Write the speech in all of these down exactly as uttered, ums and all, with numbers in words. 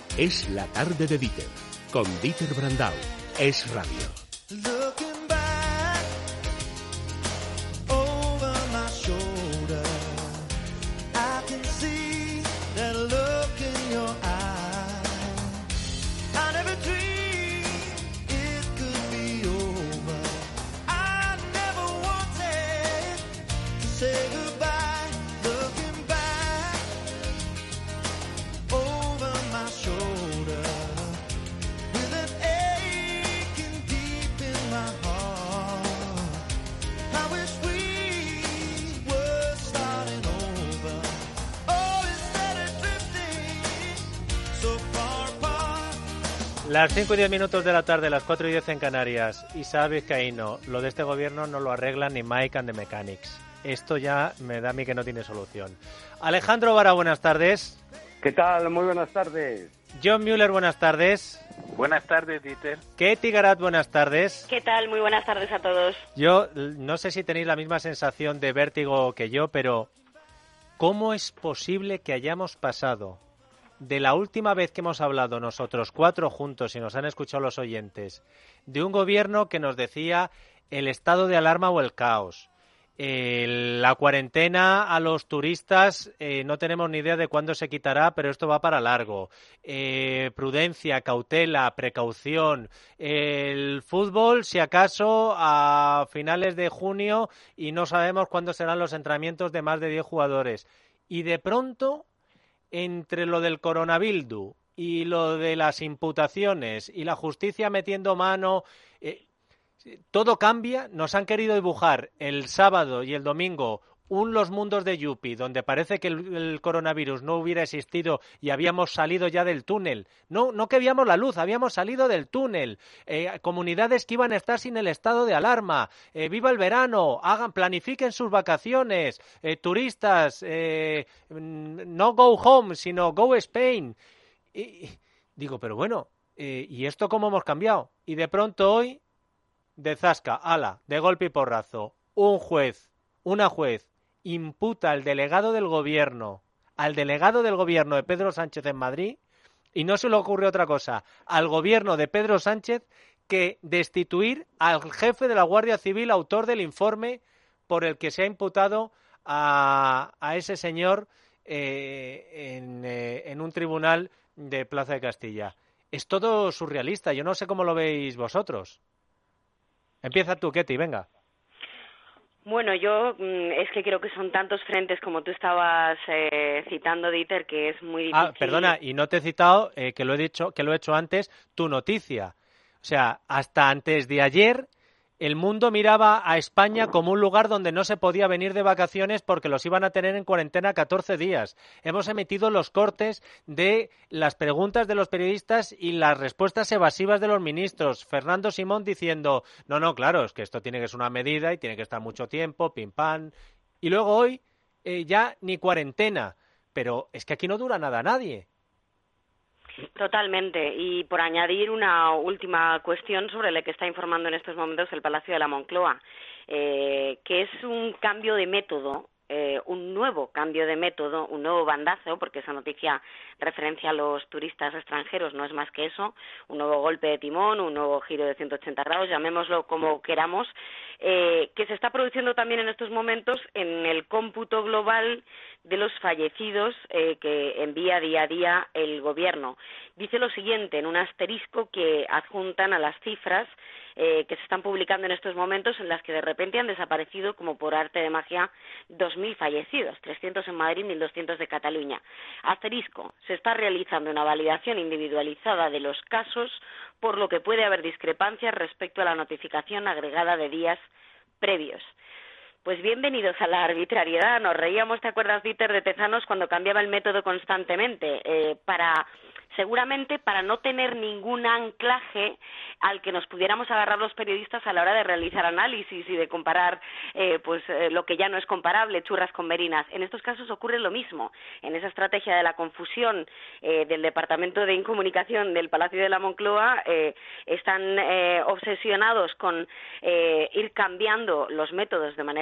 Es la tarde de Dieter, con Dieter Brandau. Es radio. Las cinco y diez minutos de la tarde, las cuatro y diez en Canarias. Isaac Vizcaíno, lo de este gobierno no lo arreglan ni Mike and the Mechanics. Esto ya me da a mí que no tiene solución. Alejandro Vara, buenas tardes. ¿Qué tal? Muy buenas tardes. John Mueller, buenas tardes. Buenas tardes, Dieter. Katy Garat, buenas tardes. ¿Qué tal? Muy buenas tardes a todos. Yo no sé si tenéis la misma sensación de vértigo que yo, pero ¿cómo es posible que hayamos pasado de la última vez que hemos hablado nosotros cuatro juntos y nos han escuchado los oyentes, de un gobierno que nos decía el estado de alarma o el caos, eh, la cuarentena a los turistas, eh, no tenemos ni idea de cuándo se quitará, pero esto va para largo, eh, prudencia, cautela, precaución, eh, el fútbol si acaso a finales de junio y no sabemos cuándo serán los entrenamientos de más de diez jugadores, y de pronto entre lo del coronavirus y lo de las imputaciones y la justicia metiendo mano, eh, todo cambia. Nos han querido dibujar el sábado y el domingo un Los Mundos de Yuppie, donde parece que el, el coronavirus no hubiera existido y habíamos salido ya del túnel. No, no que veíamos la luz, habíamos salido del túnel. Eh, comunidades que iban a estar sin el estado de alarma. Eh, ¡Viva el verano! Hagan, planifiquen sus vacaciones. Eh, turistas, eh, no go home, sino go Spain. Y, digo, pero bueno, eh, ¿y esto cómo hemos cambiado? Y de pronto hoy, de zasca, ala, de golpe y porrazo, un juez, una juez, imputa al delegado del gobierno, al delegado del gobierno de Pedro Sánchez en Madrid, y no se le ocurre otra cosa, al gobierno de Pedro Sánchez, que destituir al jefe de la Guardia Civil, autor del informe por el que se ha imputado a, a ese señor eh, en, eh, en un tribunal de Plaza de Castilla. Es todo surrealista, yo no sé cómo lo veis vosotros. Empieza tú, Ketty, venga. Bueno, yo mm, es que creo que son tantos frentes como tú estabas eh, citando, Dieter, que es muy difícil. Ah, perdona, y no te he citado, eh, que lo he dicho, que lo he hecho antes, tu noticia. O sea, hasta antes de ayer, el mundo miraba a España como un lugar donde no se podía venir de vacaciones porque los iban a tener en cuarentena catorce días. Hemos emitido los cortes de las preguntas de los periodistas y las respuestas evasivas de los ministros. Fernando Simón diciendo, no, no, claro, es que esto tiene que ser una medida y tiene que estar mucho tiempo, pim pam. Y luego hoy eh, ya ni cuarentena. Pero es que aquí no dura nada nadie. Totalmente. Y por añadir una última cuestión sobre la que está informando en estos momentos el Palacio de la Moncloa, eh, que es un cambio de método, eh, un nuevo cambio de método, un nuevo bandazo, porque esa noticia referencia a los turistas extranjeros, no es más que eso, un nuevo golpe de timón, un nuevo giro de ciento ochenta grados, llamémoslo como queramos, eh, que se está produciendo también en estos momentos en el cómputo global de los fallecidos eh, que envía día a día el gobierno. Dice lo siguiente, en un asterisco que adjuntan a las cifras eh, que se están publicando en estos momentos, en las que de repente han desaparecido, como por arte de magia, dos mil fallecidos, trescientos en Madrid, mil doscientos de Cataluña. Asterisco, se está realizando una validación individualizada de los casos, por lo que puede haber discrepancias respecto a la notificación agregada de días previos. Pues bienvenidos a la arbitrariedad. Nos reíamos, ¿te acuerdas, Dieter, de Tezanos cuando cambiaba el método constantemente? Eh, para seguramente para no tener ningún anclaje al que nos pudiéramos agarrar los periodistas a la hora de realizar análisis y de comparar eh, pues eh, lo que ya no es comparable, churras con merinas. En estos casos ocurre lo mismo. En esa estrategia de la confusión eh, del Departamento de Incomunicación del Palacio de la Moncloa, eh, están eh, obsesionados con eh, ir cambiando los métodos de manera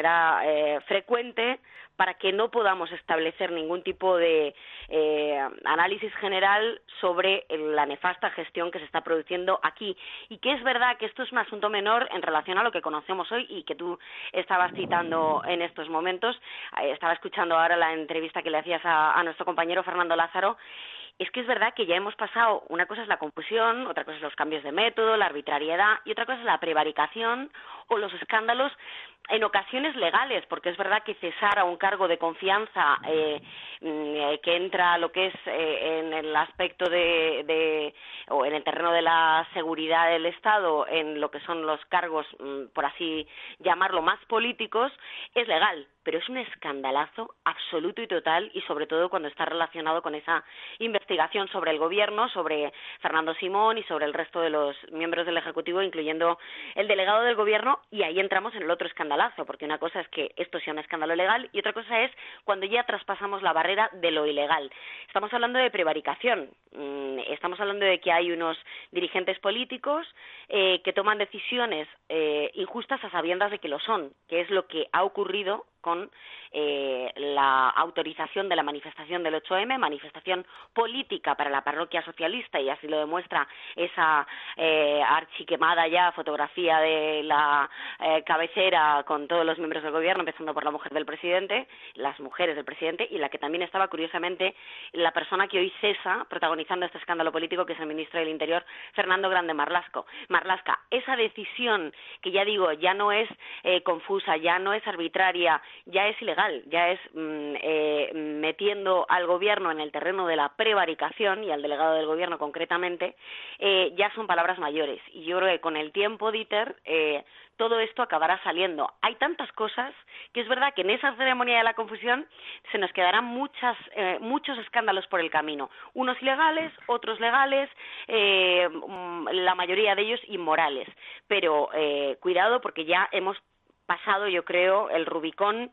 manera eh, frecuente, para que no podamos establecer ningún tipo de eh, análisis general sobre la nefasta gestión que se está produciendo aquí. Y que es verdad que esto es un asunto menor en relación a lo que conocemos hoy y que tú estabas citando en estos momentos. Eh, estaba escuchando ahora la entrevista que le hacías a, a nuestro compañero Fernando Lázaro. Es que es verdad que ya hemos pasado, una cosa es la confusión, otra cosa es los cambios de método, la arbitrariedad, y otra cosa es la prevaricación o los escándalos en ocasiones legales, porque es verdad que cesar a un cargo de confianza eh, eh, que entra a lo que es eh, en el aspecto de, de, o en el terreno de la seguridad del Estado, en lo que son los cargos, por así llamarlo, más políticos, es legal, pero es un escandalazo absoluto y total, y sobre todo cuando está relacionado con esa investigación sobre el Gobierno, sobre Fernando Simón y sobre el resto de los miembros del Ejecutivo, incluyendo el delegado del Gobierno, y ahí entramos en el otro escandalazo, porque una cosa es que esto sea un escándalo legal y otra cosa es cuando ya traspasamos la barrera de lo ilegal. Estamos hablando de prevaricación, estamos hablando de que hay unos dirigentes políticos eh, que toman decisiones eh, injustas a sabiendas de que lo son, que es lo que ha ocurrido con eh, la autorización de la manifestación del ocho eme, manifestación política para la parroquia socialista, y así lo demuestra esa eh, archiquemada ya fotografía de la eh, cabecera con todos los miembros del Gobierno, empezando por la mujer del presidente, las mujeres del presidente, y la que también estaba, curiosamente, la persona que hoy cesa protagonizando este escándalo político, que es el ministro del Interior, Fernando Grande Marlasco. Marlasca. Esa decisión, que ya digo, ya no es eh, confusa, ya no es arbitraria, ya es ilegal, ya es mm, eh, metiendo al Gobierno en el terreno de la prevaricación, y al delegado del Gobierno concretamente, eh, ya son palabras mayores. Y yo creo que con el tiempo, Dieter, eh, todo esto acabará saliendo. Hay tantas cosas que es verdad que en esa ceremonia de la confusión se nos quedarán muchas, eh, muchos escándalos por el camino. Unos ilegales, otros legales, eh, la mayoría de ellos inmorales. Pero eh, cuidado, porque ya hemos pasado, yo creo, el Rubicón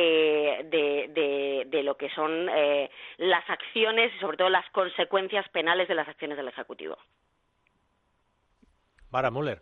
eh, de, de, de lo que son eh, las acciones y sobre todo las consecuencias penales de las acciones del Ejecutivo. Vara Müller.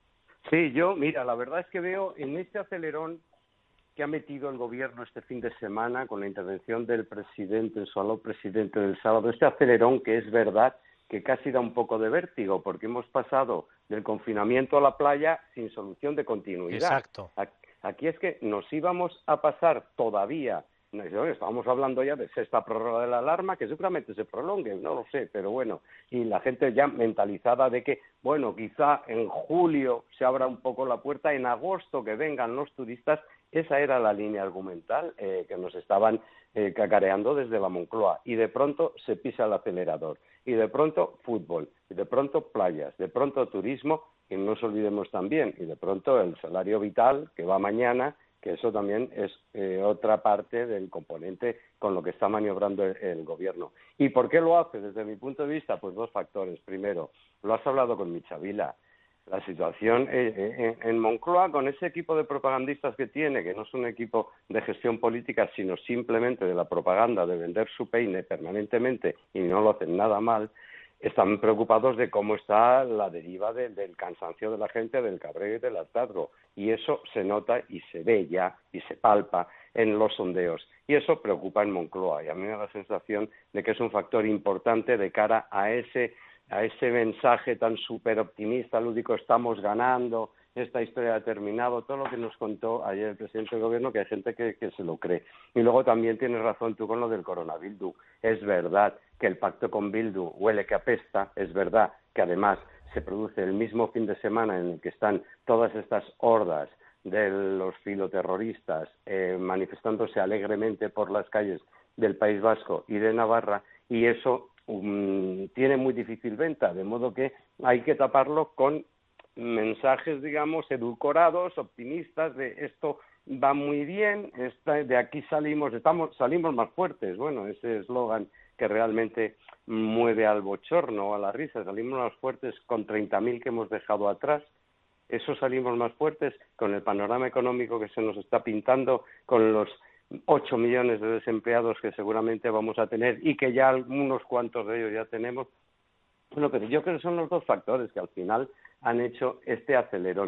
Sí, yo, mira, la verdad es que veo en este acelerón que ha metido el Gobierno este fin de semana con la intervención del presidente, el solo presidente del sábado, este acelerón que es verdad que casi da un poco de vértigo, porque hemos pasado del confinamiento a la playa sin solución de continuidad. Exacto. Aquí es que nos íbamos a pasar todavía, estábamos hablando ya de sexta prórroga de la alarma, que seguramente se prolongue, no lo sé, pero bueno, y la gente ya mentalizada de que, bueno, quizá en julio se abra un poco la puerta, en agosto que vengan los turistas. Esa era la línea argumental eh, que nos estaban eh, cacareando desde la Moncloa, y de pronto se pisa el acelerador, y de pronto fútbol, y de pronto playas, de pronto turismo, y no nos olvidemos también, y de pronto el salario vital que va mañana, que eso también es eh, otra parte del componente con lo que está maniobrando el, el Gobierno. ¿Y por qué lo hace? Desde mi punto de vista, pues dos factores. Primero, lo has hablado con Michavila, la situación eh, en Moncloa, con ese equipo de propagandistas que tiene, que no es un equipo de gestión política, sino simplemente de la propaganda, de vender su peine permanentemente, y no lo hacen nada mal, están preocupados de cómo está la deriva de, del cansancio de la gente, del cabreo y del hartazgo. Y eso se nota y se ve ya y se palpa en los sondeos. Y eso preocupa en Moncloa. Y a mí me da la sensación de que es un factor importante de cara a ese a ese mensaje tan súper optimista, lúdico, estamos ganando, esta historia ha terminado, todo lo que nos contó ayer el presidente del Gobierno, que hay gente que, que se lo cree. Y luego también tienes razón tú con lo del coronavirus. Es verdad que el pacto con Bildu huele que apesta, es verdad que además se produce el mismo fin de semana en el que están todas estas hordas de los filoterroristas eh, manifestándose alegremente por las calles del País Vasco y de Navarra, y eso Um, tiene muy difícil venta, de modo que hay que taparlo con mensajes, digamos, edulcorados, optimistas, de esto va muy bien, esta, de aquí salimos, estamos, salimos más fuertes. Bueno, ese eslogan que realmente mueve al bochorno, a la risa, salimos más fuertes con treinta mil que hemos dejado atrás. Eso salimos más fuertes con el panorama económico que se nos está pintando, con los ocho millones de desempleados que seguramente vamos a tener y que ya unos cuantos de ellos ya tenemos. Bueno, pero yo creo que son los dos factores que al final han hecho este acelerón.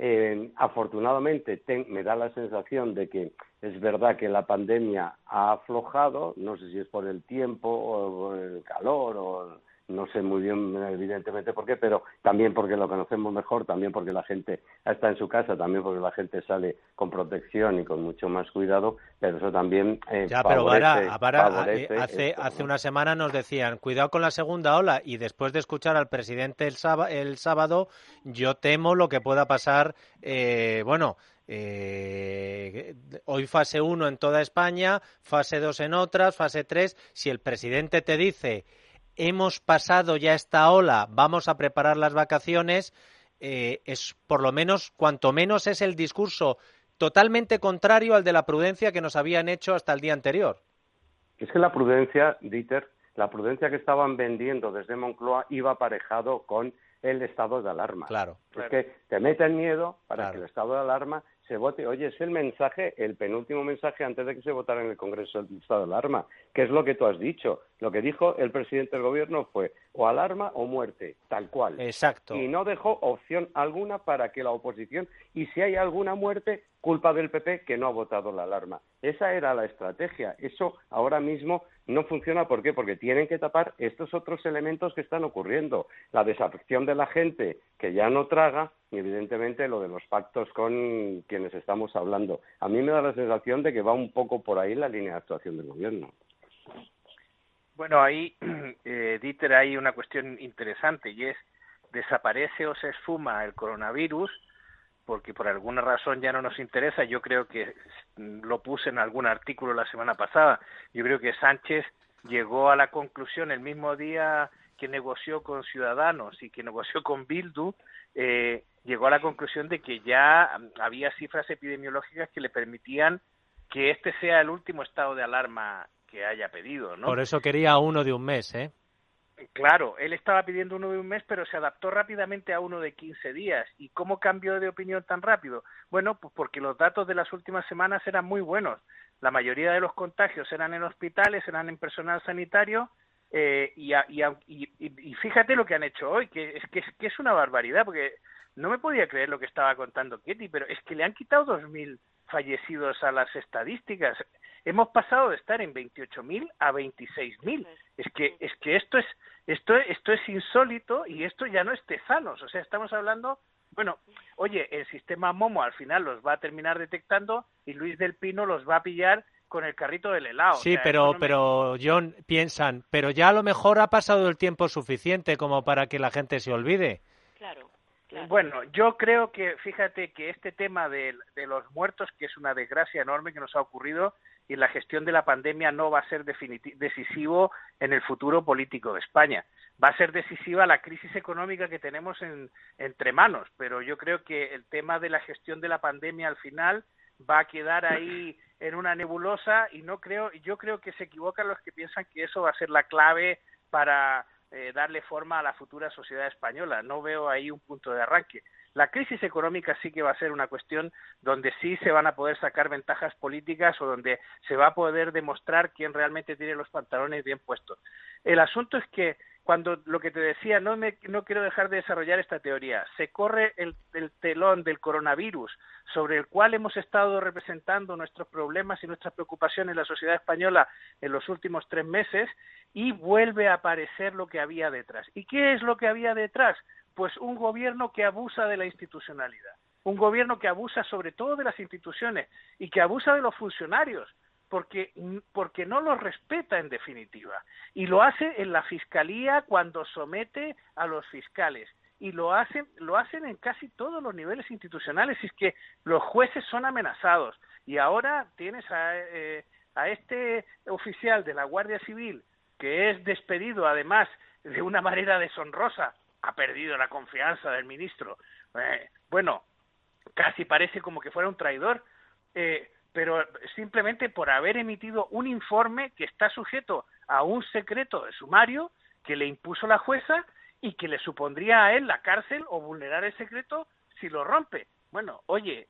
Eh, afortunadamente ten, me da la sensación de que es verdad que la pandemia ha aflojado, no sé si es por el tiempo o por el calor o no sé muy bien evidentemente por qué, pero también porque lo conocemos mejor, también porque la gente está en su casa, también porque la gente sale con protección y con mucho más cuidado, pero eso también eh, ya, favorece, pero Vara, Vara, favorece hace, esto, hace ¿no? una semana nos decían, cuidado con la segunda ola, y después de escuchar al presidente el sábado, el sábado yo temo lo que pueda pasar, eh, bueno, eh, hoy fase uno en toda España, fase dos en otras, fase tres, si el presidente te dice hemos pasado ya esta ola, vamos a preparar las vacaciones, eh, es por lo menos, cuanto menos es el discurso totalmente contrario al de la prudencia que nos habían hecho hasta el día anterior. Es que la prudencia, Dieter, la prudencia que estaban vendiendo desde Moncloa iba aparejado con el estado de alarma. Claro. Es claro. que te meten miedo para claro. que el estado de alarma se vote. Oye, es el mensaje, el penúltimo mensaje antes de que se votara en el Congreso el estado de alarma, que es lo que tú has dicho. Lo que dijo el presidente del gobierno fue o alarma o muerte, tal cual. Exacto. Y no dejó opción alguna para que la oposición, y si hay alguna muerte, culpa del P P que no ha votado la alarma. Esa era la estrategia. Eso ahora mismo no funciona. ¿Por qué? Porque tienen que tapar estos otros elementos que están ocurriendo. La desafección de la gente que ya no traga y, evidentemente, lo de los pactos con quienes estamos hablando. A mí me da la sensación de que va un poco por ahí la línea de actuación del gobierno. Bueno, ahí, eh, Dieter, hay una cuestión interesante y es, ¿desaparece o se esfuma el coronavirus? Porque por alguna razón ya no nos interesa. Yo creo que lo puse en algún artículo la semana pasada. Yo creo que Sánchez llegó a la conclusión el mismo día que negoció con Ciudadanos y que negoció con Bildu, eh, llegó a la conclusión de que ya había cifras epidemiológicas que le permitían que este sea el último estado de alarma que haya pedido, ¿no? Por eso quería uno de un mes, ¿eh? Claro, él estaba pidiendo uno de un mes, pero se adaptó rápidamente a uno de quince días. ¿Y cómo cambió de opinión tan rápido? Bueno, pues porque los datos de las últimas semanas eran muy buenos. La mayoría de los contagios eran en hospitales, eran en personal sanitario, eh, y, a, y, a, y, y fíjate lo que han hecho hoy, que es que, es que es una barbaridad, porque no me podía creer lo que estaba contando Ketty, pero es que le han quitado dos mil fallecidos a las estadísticas. Hemos pasado de estar en veintiocho mil a veintiséis mil. Es que es que esto es esto esto es insólito y esto ya no es Tezanos. O sea, estamos hablando, bueno, oye, el sistema Momo al final los va a terminar detectando y Luis del Pino los va a pillar con el carrito del helado. Sí, o sea, pero no me... pero John, piensan, pero ya a lo mejor ha pasado el tiempo suficiente como para que la gente se olvide. Claro. Claro. Bueno, yo creo que, fíjate que este tema de, de los muertos, que es una desgracia enorme que nos ha ocurrido, y la gestión de la pandemia no va a ser definiti- decisivo en el futuro político de España. Va a ser decisiva la crisis económica que tenemos en, entre manos, pero yo creo que el tema de la gestión de la pandemia al final va a quedar ahí en una nebulosa y no creo, yo creo que se equivocan los que piensan que eso va a ser la clave para Eh, darle forma a la futura sociedad española. No veo ahí un punto de arranque. La crisis económica sí que va a ser una cuestión donde sí se van a poder sacar ventajas políticas o donde se va a poder demostrar quién realmente tiene los pantalones bien puestos. El asunto es que cuando lo que te decía, no me no quiero dejar de desarrollar esta teoría, se corre el, el telón del coronavirus sobre el cual hemos estado representando nuestros problemas y nuestras preocupaciones en la sociedad española en los últimos tres meses y vuelve a aparecer lo que había detrás. ¿Y qué es lo que había detrás? Pues un gobierno que abusa de la institucionalidad, un gobierno que abusa sobre todo de las instituciones y que abusa de los funcionarios, porque, porque no los respeta en definitiva, y lo hace en la Fiscalía cuando somete a los fiscales, y lo hacen, lo hacen en casi todos los niveles institucionales, y es que los jueces son amenazados, y ahora tienes a, eh, a este oficial de la Guardia Civil, que es despedido además de una manera deshonrosa, ha perdido la confianza del ministro, eh, bueno, casi parece como que fuera un traidor, eh, pero simplemente por haber emitido un informe que está sujeto a un secreto de sumario que le impuso la jueza y que le supondría a él la cárcel o vulnerar el secreto si lo rompe. Bueno, oye,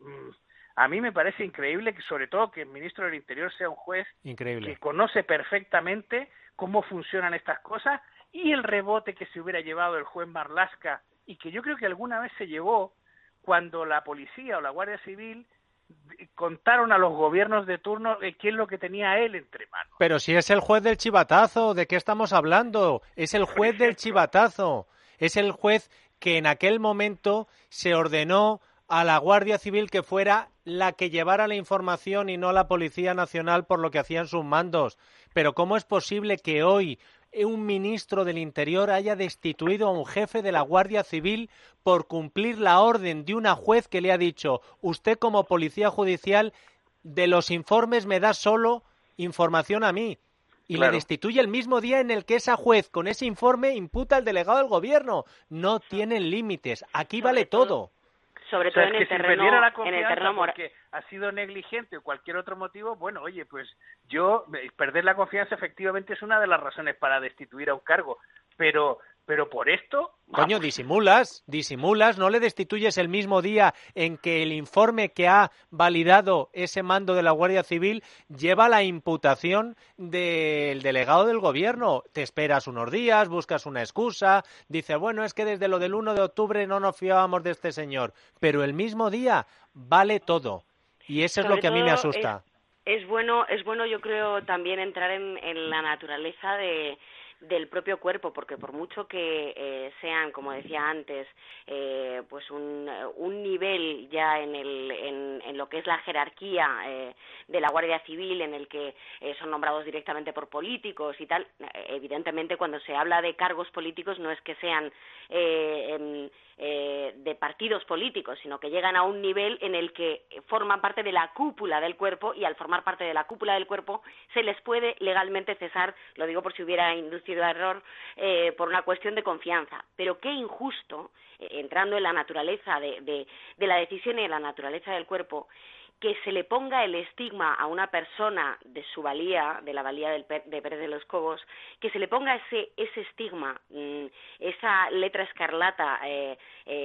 a mí me parece increíble que sobre todo que el ministro del Interior sea un juez Increíble. que conoce perfectamente cómo funcionan estas cosas y el rebote que se hubiera llevado el juez Marlaska y que yo creo que alguna vez se llevó cuando la policía o la Guardia Civil contaron a los gobiernos de turno qué es lo que tenía él entre manos. Pero si es el juez del chivatazo, ¿de qué estamos hablando? Es el juez del chivatazo. Es el juez que en aquel momento se ordenó a la Guardia Civil que fuera la que llevara la información y no la Policía Nacional por lo que hacían sus mandos. Pero ¿cómo es posible que hoy un ministro del Interior haya destituido a un jefe de la Guardia Civil por cumplir la orden de una juez que le ha dicho: usted como policía judicial de los informes me da solo información a mí? Y claro, le destituye el mismo día en el que esa juez con ese informe imputa al delegado del gobierno. No tienen límites. Aquí vale todo. Sobre o sea, todo en, es el que terreno, si perdiera la en el confianza terreno moral, porque ha sido negligente o cualquier otro motivo, bueno, oye, pues yo, perder la confianza efectivamente es una de las razones para destituir a un cargo, pero pero por esto... Coño, vamos. disimulas, disimulas, no le destituyes el mismo día en que el informe que ha validado ese mando de la Guardia Civil lleva la imputación del delegado del gobierno. Te esperas unos días, buscas una excusa, dices, bueno, es que desde lo del uno de octubre no nos fiábamos de este señor, pero el mismo día vale todo. Y eso es lo que a mí me asusta. Es, es bueno, es bueno, yo creo, también entrar en, en la naturaleza de... del propio cuerpo, porque por mucho que eh, sean, como decía antes, eh, pues un, un nivel ya en, el, en, en lo que es la jerarquía eh, de la Guardia Civil, en el que eh, son nombrados directamente por políticos y tal, evidentemente cuando se habla de cargos políticos no es que sean eh, en, eh, de partidos políticos, sino que llegan a un nivel en el que forman parte de la cúpula del cuerpo, y al formar parte de la cúpula del cuerpo se les puede legalmente cesar, lo digo por si hubiera inducido a error, eh, por una cuestión de confianza. Pero qué injusto, eh, entrando en la naturaleza de, de, de la decisión y en la naturaleza del cuerpo, que se le ponga el estigma a una persona de su valía, de la valía del, de Pérez de los Cobos, que se le ponga ese, ese estigma, mmm, esa letra escarlata eh,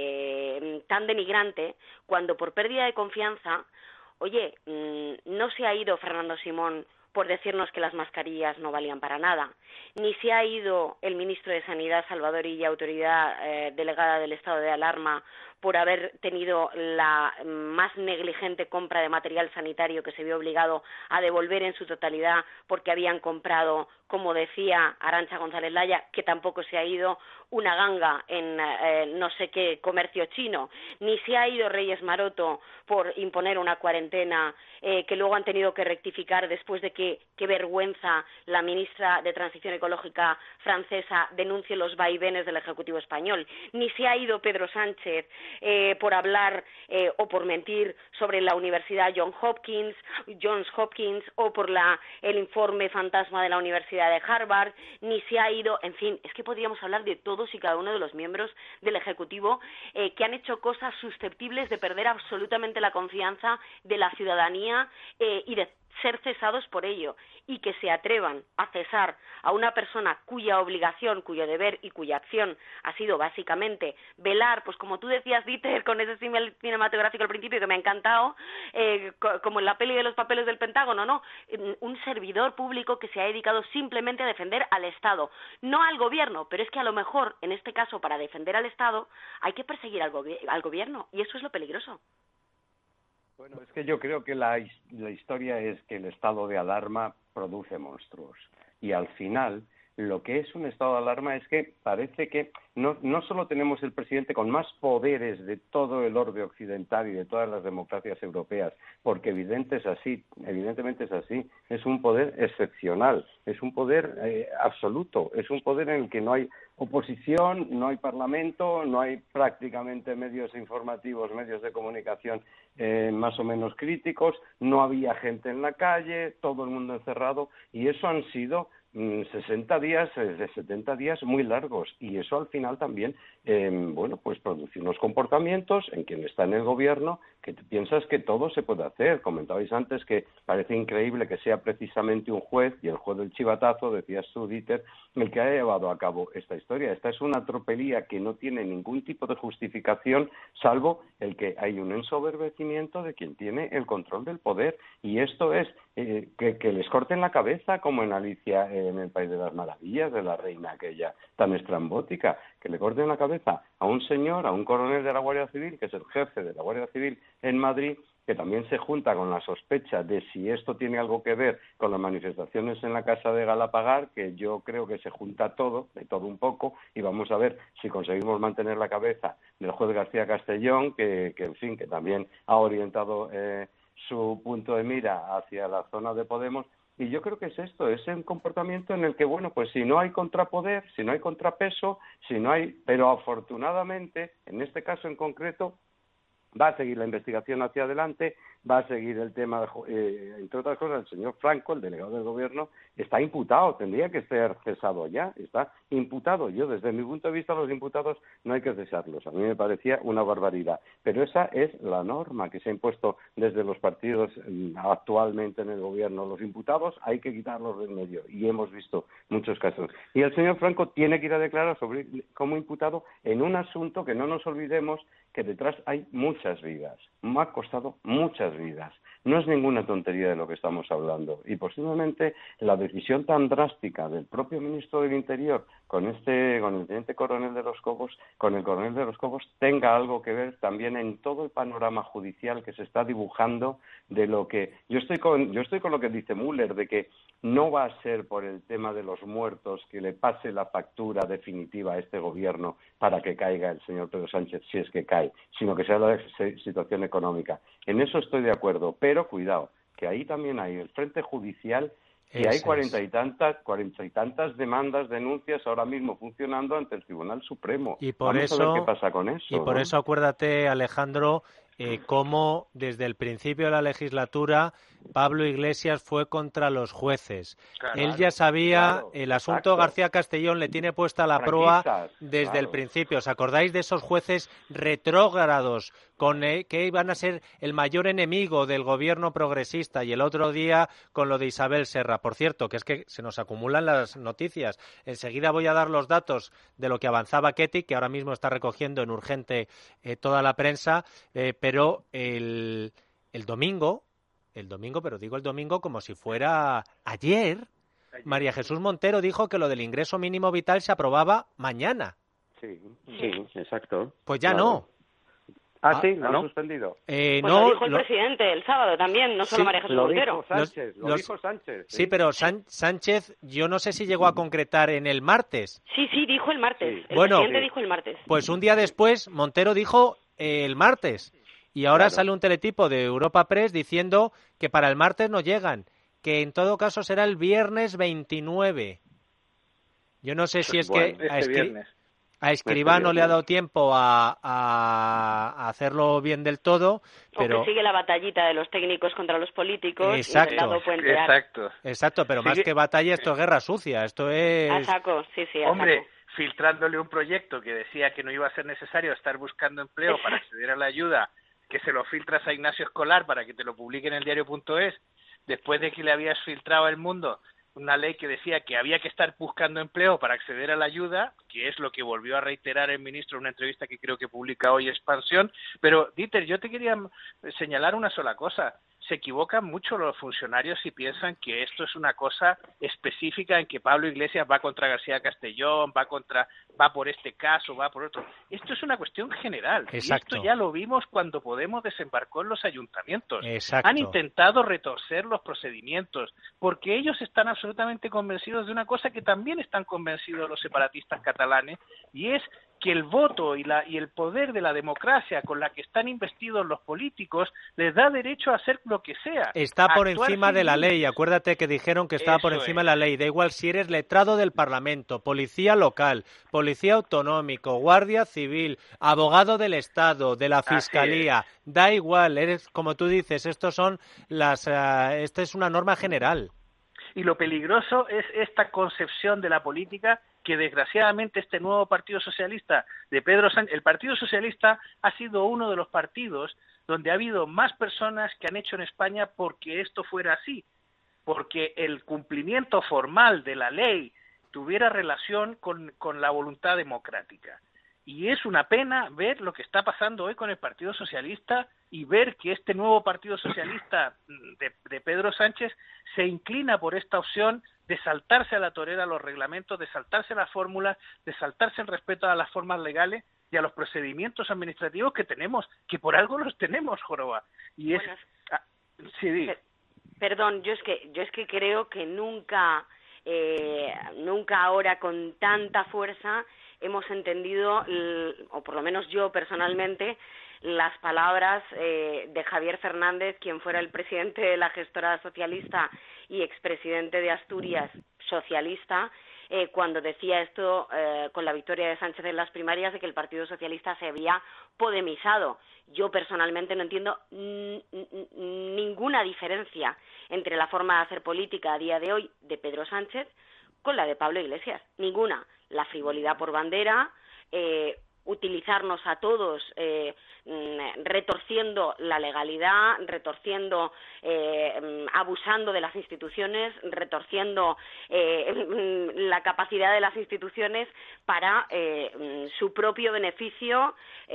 eh, tan denigrante, cuando por pérdida de confianza, oye, mmm, no se ha ido Fernando Simón por decirnos que las mascarillas no valían para nada, ni se ha ido el ministro de Sanidad, Salvador Illa, autoridad eh, delegada del estado de alarma, por haber tenido la más negligente compra de material sanitario, que se vio obligado a devolver en su totalidad porque habían comprado, como decía Arantxa González Laya, que tampoco se ha ido, una ganga en eh, no sé qué comercio chino, ni se ha ido Reyes Maroto por imponer una cuarentena eh, que luego han tenido que rectificar después de que, qué vergüenza, la ministra de Transición Ecológica francesa denuncie los vaivenes del Ejecutivo español, ni se ha ido Pedro Sánchez Eh, por hablar eh, o por mentir sobre la Universidad John Hopkins, Johns Hopkins, o por la, el informe fantasma de la Universidad de Harvard, ni se ha ido, en fin, es que podríamos hablar de todos y cada uno de los miembros del Ejecutivo eh, que han hecho cosas susceptibles de perder absolutamente la confianza de la ciudadanía eh, y de ser cesados por ello, y que se atrevan a cesar a una persona cuya obligación, cuyo deber y cuya acción ha sido básicamente velar, pues como tú decías, Dieter, con ese símil cinematográfico al principio que me ha encantado, eh, co como en la peli de los papeles del Pentágono, ¿no? Un servidor público que se ha dedicado simplemente a defender al Estado, no al gobierno, pero es que a lo mejor, en este caso, para defender al Estado, hay que perseguir al, gobi al gobierno, y eso es lo peligroso. Bueno, es que yo creo que la, la historia es que el estado de alarma produce monstruos. Y al final, lo que es un estado de alarma es que parece que no, no solo tenemos el presidente con más poderes de todo el orbe occidental y de todas las democracias europeas, porque evidente es así, evidentemente es así, es un poder excepcional, es un poder eh, absoluto, es un poder en el que no hay oposición, no hay parlamento, no hay prácticamente medios informativos, medios de comunicación eh, más o menos críticos, no había gente en la calle, todo el mundo encerrado, y eso han sido sesenta días, de setenta días muy largos, y eso al final también, eh, bueno, pues produce unos comportamientos en quien está en el gobierno que te piensas que todo se puede hacer. Comentabais antes que parece increíble que sea precisamente un juez, y el juez del chivatazo, decías tú, Dieter, el que ha llevado a cabo esta historia. Esta es una tropelía que no tiene ningún tipo de justificación, salvo el que hay un ensoberbecimiento de quien tiene el control del poder, y esto es eh, que, que les corten la cabeza, como en Alicia en el País de las Maravillas, de la reina aquella tan estrambótica, que le corten la cabeza a un señor, a un coronel de la Guardia Civil, que es el jefe de la Guardia Civil en Madrid, que también se junta con la sospecha de si esto tiene algo que ver con las manifestaciones en la Casa de Galapagar, que yo creo que se junta todo, de todo un poco, y vamos a ver si conseguimos mantener la cabeza del juez García Castellón, que, que en fin, que también ha orientado eh, su punto de mira hacia la zona de Podemos. Y yo creo que es esto, es un comportamiento en el que, bueno, pues si no hay contrapoder, si no hay contrapeso, si no hay... Pero afortunadamente, en este caso en concreto, va a seguir la investigación hacia adelante, va a seguir el tema, de, eh, entre otras cosas, el señor Franco, el delegado del Gobierno, está imputado, tendría que ser cesado ya, está imputado. Yo, desde mi punto de vista, los imputados no hay que cesarlos. A mí me parecía una barbaridad. Pero esa es la norma que se ha impuesto desde los partidos actualmente en el Gobierno. Los imputados hay que quitarlos del medio, y hemos visto muchos casos. Y el señor Franco tiene que ir a declarar sobre, como imputado en un asunto que no nos olvidemos que detrás hay muchas vidas, me ha costado muchas vidas. No es ninguna tontería de lo que estamos hablando. Y posiblemente la decisión tan drástica del propio ministro del Interior con este, con el teniente coronel de los Cobos, con el coronel de los Cobos, tenga algo que ver también en todo el panorama judicial que se está dibujando de lo que yo estoy con, yo estoy con lo que dice Müller, de que no va a ser por el tema de los muertos que le pase la factura definitiva a este gobierno para que caiga el señor Pedro Sánchez, si es que cae, sino que sea la situación económica. En eso estoy de acuerdo, pero cuidado, que ahí también hay el frente judicial y hay cuarenta y tantas, cuarenta y tantas demandas, denuncias ahora mismo funcionando ante el Tribunal Supremo. Y por Vamos eso, a ver qué pasa con eso. Y por ¿no? eso acuérdate, Alejandro, eh, cómo desde el principio de la legislatura Pablo Iglesias fue contra los jueces. Claro, Él ya sabía, claro, el asunto exacto. García Castellón le tiene puesta la proa desde claro. el principio. ¿Os acordáis de esos jueces retrógrados con eh, que iban a ser el mayor enemigo del gobierno progresista? Y el otro día con lo de Isabel Serra. Por cierto, que es que se nos acumulan las noticias. Enseguida voy a dar los datos de lo que avanzaba Ketty, que ahora mismo está recogiendo en urgente eh, toda la prensa, eh, pero el, el domingo... El domingo, pero digo el domingo como si fuera ayer, María Jesús Montero dijo que lo del ingreso mínimo vital se aprobaba mañana. Sí, sí, exacto. Pues ya claro. no. Ah, ah sí, lo ¿no? han suspendido. Eh, pues no, lo dijo el lo... presidente el sábado también, no solo sí, María Jesús lo Montero. Dijo Sánchez, lo los... dijo Sánchez. Sí, sí pero San... Sánchez, yo no sé si llegó a concretar en el martes. Sí, sí, dijo el martes. Sí. El bueno, presidente sí. dijo el martes. Pues un día después Montero dijo eh, el martes. Y ahora claro. sale un teletipo de Europa Press diciendo que para el martes no llegan, que en todo caso será el viernes veintinueve. Yo no sé si es bueno, que este a, Escri a Escribano este le ha dado tiempo a, a hacerlo bien del todo, pero... O que sigue la batallita de los técnicos contra los políticos. Exacto, exacto. Exacto, pero sigue... más que batalla esto es guerra sucia, esto es... A saco, sí, sí, a Hombre, saco. Filtrándole un proyecto que decía que no iba a ser necesario estar buscando empleo para acceder a la ayuda, que se lo filtras a Ignacio Escolar para que te lo publique en el diario punto es, después de que le habías filtrado al mundo una ley que decía que había que estar buscando empleo para acceder a la ayuda, que es lo que volvió a reiterar el ministro en una entrevista que creo que publica hoy Expansión. Pero, Dieter, yo te quería señalar una sola cosa. Se equivocan mucho los funcionarios si piensan que esto es una cosa específica en que Pablo Iglesias va contra García Castellón, va contra, va por este caso, va por otro. Esto es una cuestión general. Exacto. Y esto ya lo vimos cuando Podemos desembarcó en los ayuntamientos. Exacto. Han intentado retorcer los procedimientos porque ellos están absolutamente convencidos de una cosa que también están convencidos los separatistas catalanes, y es que el voto y, la, y el poder de la democracia con la que están investidos los políticos les da derecho a hacer lo que sea. Está por encima de la ley. Acuérdate que dijeron que estaba por encima de la ley. Da igual si eres letrado del Parlamento, policía local, policía autonómico, guardia civil, abogado del Estado, de la Fiscalía. Da igual, eres, como tú dices, estos son las, uh, esta es una norma general. Y lo peligroso es esta concepción de la política que desgraciadamente este nuevo Partido Socialista de Pedro Sánchez, el Partido Socialista ha sido uno de los partidos donde ha habido más personas que han hecho en España porque esto fuera así, porque el cumplimiento formal de la ley tuviera relación con, con la voluntad democrática. Y es una pena ver lo que está pasando hoy con el Partido Socialista y ver que este nuevo Partido Socialista de, de Pedro Sánchez se inclina por esta opción de saltarse a la torera los reglamentos, de saltarse las fórmulas, de saltarse el respeto a las formas legales y a los procedimientos administrativos que tenemos, que por algo los tenemos, Joroba. Y es... Bueno, ah, sí, di. per- perdón, yo es que yo es que creo que nunca, eh, nunca ahora con tanta fuerza hemos entendido, o por lo menos yo personalmente, las palabras eh, de Javier Fernández, quien fuera el presidente de la gestora socialista y expresidente de Asturias socialista, eh, cuando decía esto eh, con la victoria de Sánchez en las primarias, de que el Partido Socialista se había podemizado. Yo personalmente no entiendo ninguna diferencia entre la forma de hacer política a día de hoy de Pedro Sánchez con la de Pablo Iglesias. Ninguna. La frivolidad por bandera, eh, utilizarnos a todos eh, retorciendo la legalidad, retorciendo, eh, abusando de las instituciones, retorciendo eh, la capacidad de las instituciones para eh, su propio beneficio.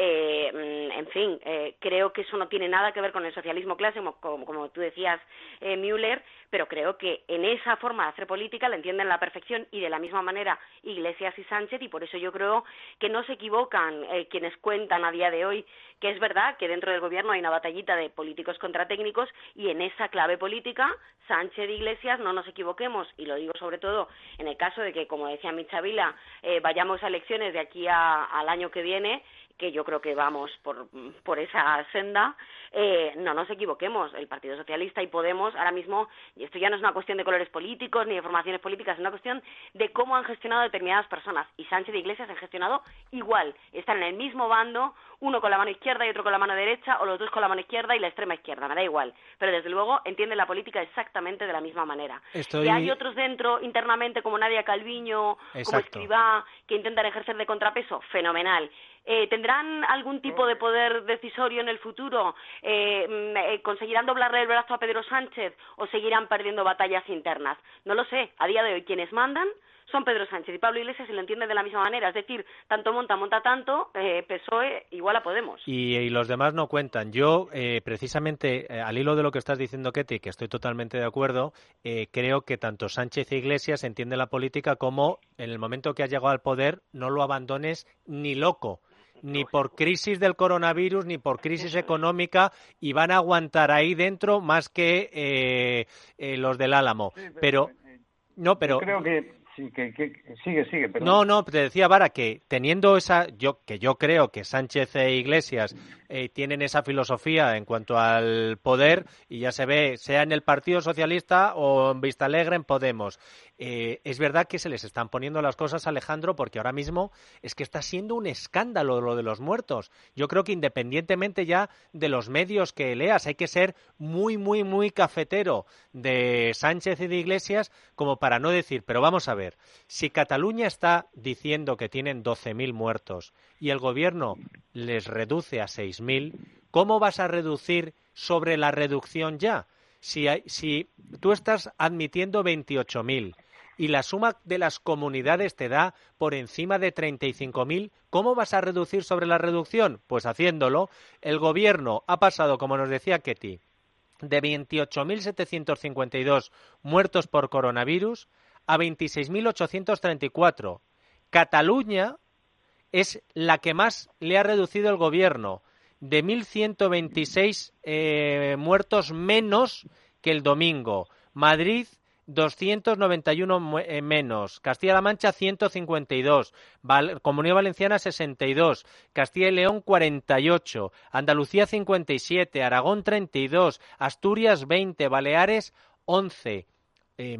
Eh, en fin, eh, creo que eso no tiene nada que ver con el socialismo clásico, como, como tú decías, eh, Müller, pero creo que en esa forma de hacer política la entienden a la perfección y de la misma manera Iglesias y Sánchez, y por eso yo creo que no se equivocan eh, quienes cuentan a día de hoy que es verdad que dentro del gobierno hay una batallita de políticos contra técnicos, y en esa clave política Sánchez e Iglesias, no nos equivoquemos, y lo digo sobre todo en el caso de que, como decía Micha Vila, eh, vayamos a elecciones de aquí a, al año que viene, que yo creo que vamos por, por esa senda, eh, no nos equivoquemos. El Partido Socialista y Podemos ahora mismo, y esto ya no es una cuestión de colores políticos ni de formaciones políticas, es una cuestión de cómo han gestionado determinadas personas, y Sánchez e Iglesias han gestionado igual, están en el mismo bando, uno con la mano izquierda y otro con la mano derecha, o los dos con la mano izquierda y la extrema izquierda, me da igual, pero desde luego entienden la política exactamente de la misma manera. Estoy... Que hay otros dentro internamente como Nadia Calviño, Exacto. como Escrivá, que intentan ejercer de contrapeso, fenomenal. Eh, ¿Tendrán algún tipo de poder decisorio en el futuro? Eh, eh, ¿Conseguirán doblarle el brazo a Pedro Sánchez o seguirán perdiendo batallas internas? No lo sé. A día de hoy quienes mandan son Pedro Sánchez y Pablo Iglesias, y lo entienden de la misma manera. Es decir, tanto monta, monta tanto, eh, P S O E igual a Podemos. Y, y los demás no cuentan. Yo, eh, precisamente, eh, al hilo de lo que estás diciendo, Ketty, que estoy totalmente de acuerdo, eh, creo que tanto Sánchez e Iglesias entienden la política como, en el momento que has llegado al poder, no lo abandones ni loco. Ni por crisis del coronavirus, ni por crisis económica, y van a aguantar ahí dentro más que eh, eh, los del Álamo. Pero, no, pero... Yo creo que... Sí, que, que sigue, sigue. Perdón. No, no, te decía, Vara, que teniendo esa, yo que yo creo que Sánchez e Iglesias eh, tienen esa filosofía en cuanto al poder, y ya se ve, sea en el Partido Socialista o en Vistalegre, en Podemos. Eh, es verdad que se les están poniendo las cosas, Alejandro, porque ahora mismo es que está siendo un escándalo lo de los muertos. Yo creo que independientemente ya de los medios que leas, hay que ser muy, muy, muy cafetero de Sánchez y de Iglesias como para no decir, pero vamos a ver, si Cataluña está diciendo que tienen doce mil muertos y el gobierno les reduce a seis mil, ¿cómo vas a reducir sobre la reducción ya? Si, hay, si tú estás admitiendo veintiocho mil y la suma de las comunidades te da por encima de treinta y cinco mil, ¿cómo vas a reducir sobre la reducción? Pues haciéndolo. El gobierno ha pasado, como nos decía Ketty, de veintiocho mil setecientos cincuenta y dos muertos por coronavirus a veintiséis mil ochocientos treinta y cuatro. Cataluña es la que más le ha reducido el gobierno, de mil ciento veintiséis eh, muertos menos que el domingo. Madrid, doscientos noventa y uno eh, menos. Castilla-La Mancha, ciento cincuenta y dos. Val- Comunidad Valenciana, sesenta y dos. Castilla y León, cuarenta y ocho. Andalucía, cincuenta y siete. Aragón, treinta y dos. Asturias, veinte. Baleares, once. Eh,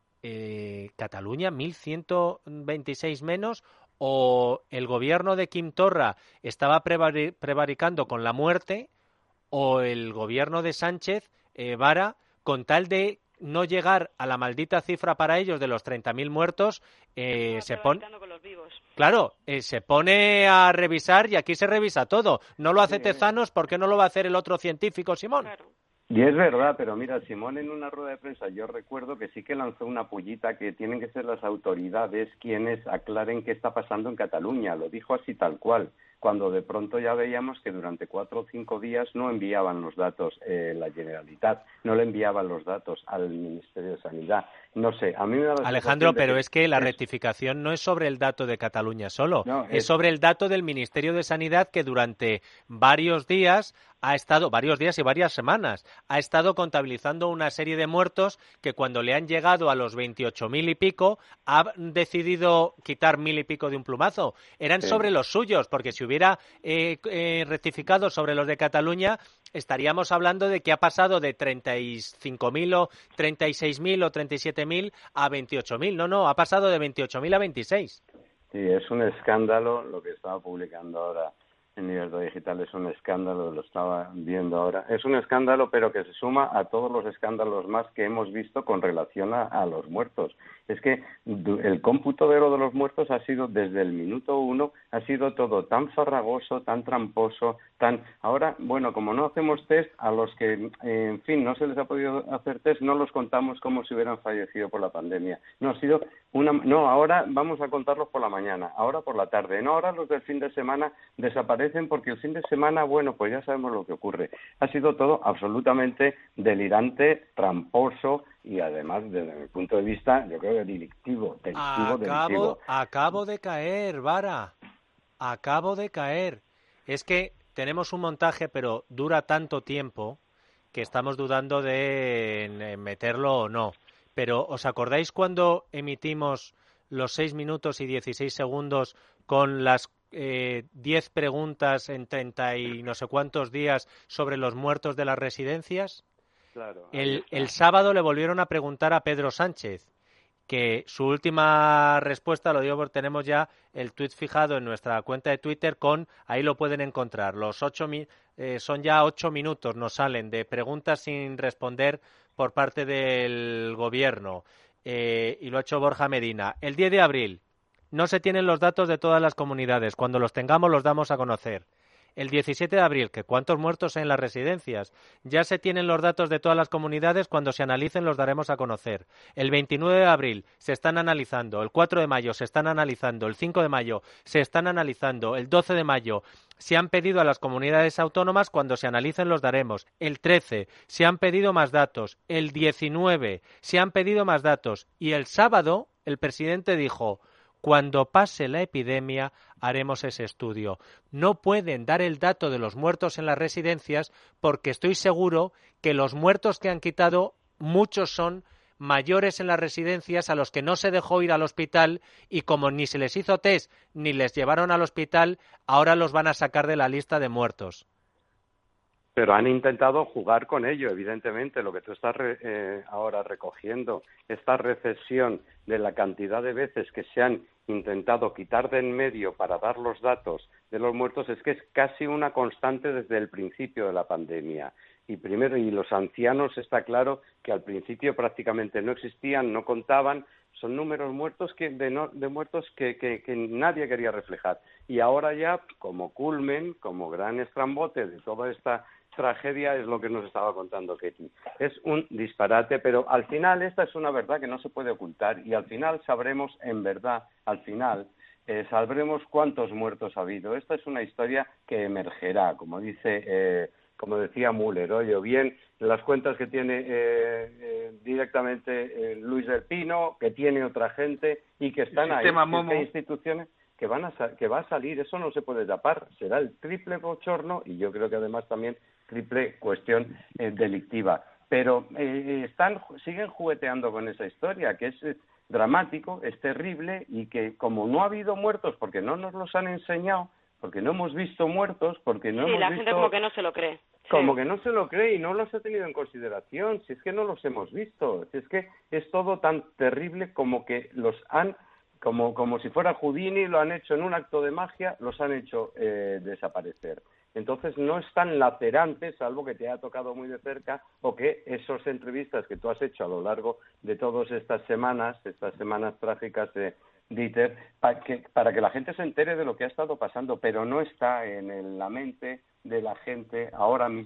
eh, Cataluña, mil ciento veintiséis menos. O el gobierno de Quim Torra estaba prevari- prevaricando con la muerte, o el gobierno de Sánchez, eh, Vara, con tal de no llegar a la maldita cifra para ellos de los treinta mil muertos, eh, se pone... Claro, eh, se pone a revisar, y aquí se revisa todo. No lo hace Tezanos, ¿por qué no lo va a hacer el otro científico, Simón? Claro. Y es verdad, pero mira, Simón en una rueda de prensa, yo recuerdo que sí que lanzó una pullita que tienen que ser las autoridades quienes aclaren qué está pasando en Cataluña. Lo dijo así tal cual. cuando de pronto ya veíamos que durante cuatro o cinco días no enviaban los datos eh, la Generalitat, no le enviaban los datos al Ministerio de Sanidad. No sé, a mí me da la Alejandro, pero que es que la es... rectificación no es sobre el dato de Cataluña solo, no, es... es sobre el dato del Ministerio de Sanidad que durante varios días ha estado, varios días y varias semanas, ha estado contabilizando una serie de muertos que cuando le han llegado a los veintiocho mil y pico, ha decidido quitar mil y pico de un plumazo. Eran sí. sobre los suyos, porque si hubiera eh, eh, rectificado sobre los de Cataluña, estaríamos hablando de que ha pasado de treinta y cinco mil o treinta y seis mil o treinta y siete mil a veintiocho mil. No, no, ha pasado de veintiocho mil a veintiséis. Sí, es un escándalo lo que estaba publicando ahora en Libertad Digital, es un escándalo, lo estaba viendo ahora. Es un escándalo, pero que se suma a todos los escándalos más que hemos visto con relación a, a los muertos. Es que el cómputo de lo de los muertos ha sido, desde el minuto uno, ha sido todo tan farragoso, tan tramposo, tan... Ahora, bueno, como no hacemos test, a los que, eh, en fin, no se les ha podido hacer test, no los contamos como si hubieran fallecido por la pandemia. No, ha sido una... No, ahora vamos a contarlos por la mañana, ahora por la tarde. No, ahora los del fin de semana desaparecen porque el fin de semana, bueno, pues ya sabemos lo que ocurre. Ha sido todo absolutamente delirante, tramposo y además, desde mi punto de vista, yo creo que delictivo, delictivo, acabo, delictivo. Acabo de caer, Vara, acabo de caer. Es que tenemos un montaje, pero dura tanto tiempo que estamos dudando de meterlo o no. Pero, ¿os acordáis cuando emitimos los seis minutos y dieciséis segundos con las eh, diez preguntas en treinta y no sé cuántos días sobre los muertos de las residencias? Claro, el, el sábado le volvieron a preguntar a Pedro Sánchez, que su última respuesta, lo digo porque tenemos ya el tuit fijado en nuestra cuenta de Twitter con, ahí lo pueden encontrar, los ocho eh, son ya ocho minutos, nos salen de preguntas sin responder por parte del gobierno, eh, y lo ha hecho Borja Medina. El diez de abril, no se tienen los datos de todas las comunidades, cuando los tengamos los damos a conocer. El diecisiete de abril, que cuántos muertos en las residencias. Ya se tienen los datos de todas las comunidades, cuando se analicen los daremos a conocer. El veintinueve de abril se están analizando, el cuatro de mayo se están analizando, el cinco de mayo se están analizando, el doce de mayo se han pedido a las comunidades autónomas, cuando se analicen los daremos. El trece se han pedido más datos, el diecinueve se han pedido más datos y el sábado el presidente dijo: cuando pase la epidemia haremos ese estudio. No pueden dar el dato de los muertos en las residencias porque estoy seguro que los muertos que han quitado, muchos son mayores en las residencias a los que no se dejó ir al hospital y como ni se les hizo test ni les llevaron al hospital, ahora los van a sacar de la lista de muertos. Pero han intentado jugar con ello, evidentemente, lo que tú estás re, eh, ahora recogiendo, esta recesión de la cantidad de veces que se han intentado quitar de en medio para dar los datos de los muertos, es que es casi una constante desde el principio de la pandemia. Y primero, y los ancianos está claro que al principio prácticamente no existían, no contaban, son números muertos que de, no, de muertos que, que, que nadie quería reflejar. Y ahora ya, como culmen, como gran estrambote de toda esta tragedia, es lo que nos estaba contando Ketty. Es un disparate, pero al final esta es una verdad que no se puede ocultar y al final sabremos, en verdad, al final, eh, sabremos cuántos muertos ha habido. Esta es una historia que emergerá, como dice, eh, como decía Müller, oye, o bien las cuentas que tiene eh, eh, directamente eh, Luis del Pino, que tiene otra gente y que están ahí, que hay instituciones que van a que va a salir, eso no se puede tapar, será el triple bochorno y yo creo que además también triple cuestión eh, delictiva. Pero eh, están siguen jugueteando con esa historia, que es eh, dramático, es terrible y que como no ha habido muertos porque no nos los han enseñado, porque no hemos visto muertos, porque no sí, hemos la visto... gente como que no se lo cree. Como sí. que no se lo cree y no los ha tenido en consideración, si es que no los hemos visto, si es que es todo tan terrible como que los han... Como, como si fuera Houdini, lo han hecho en un acto de magia, los han hecho eh, desaparecer. Entonces no es tan lacerante, salvo que te haya tocado muy de cerca, o que esas entrevistas que tú has hecho a lo largo de todas estas semanas, estas semanas trágicas de Dieter, para que, para que la gente se entere de lo que ha estado pasando, pero no está en el, la mente de la gente ahora mismo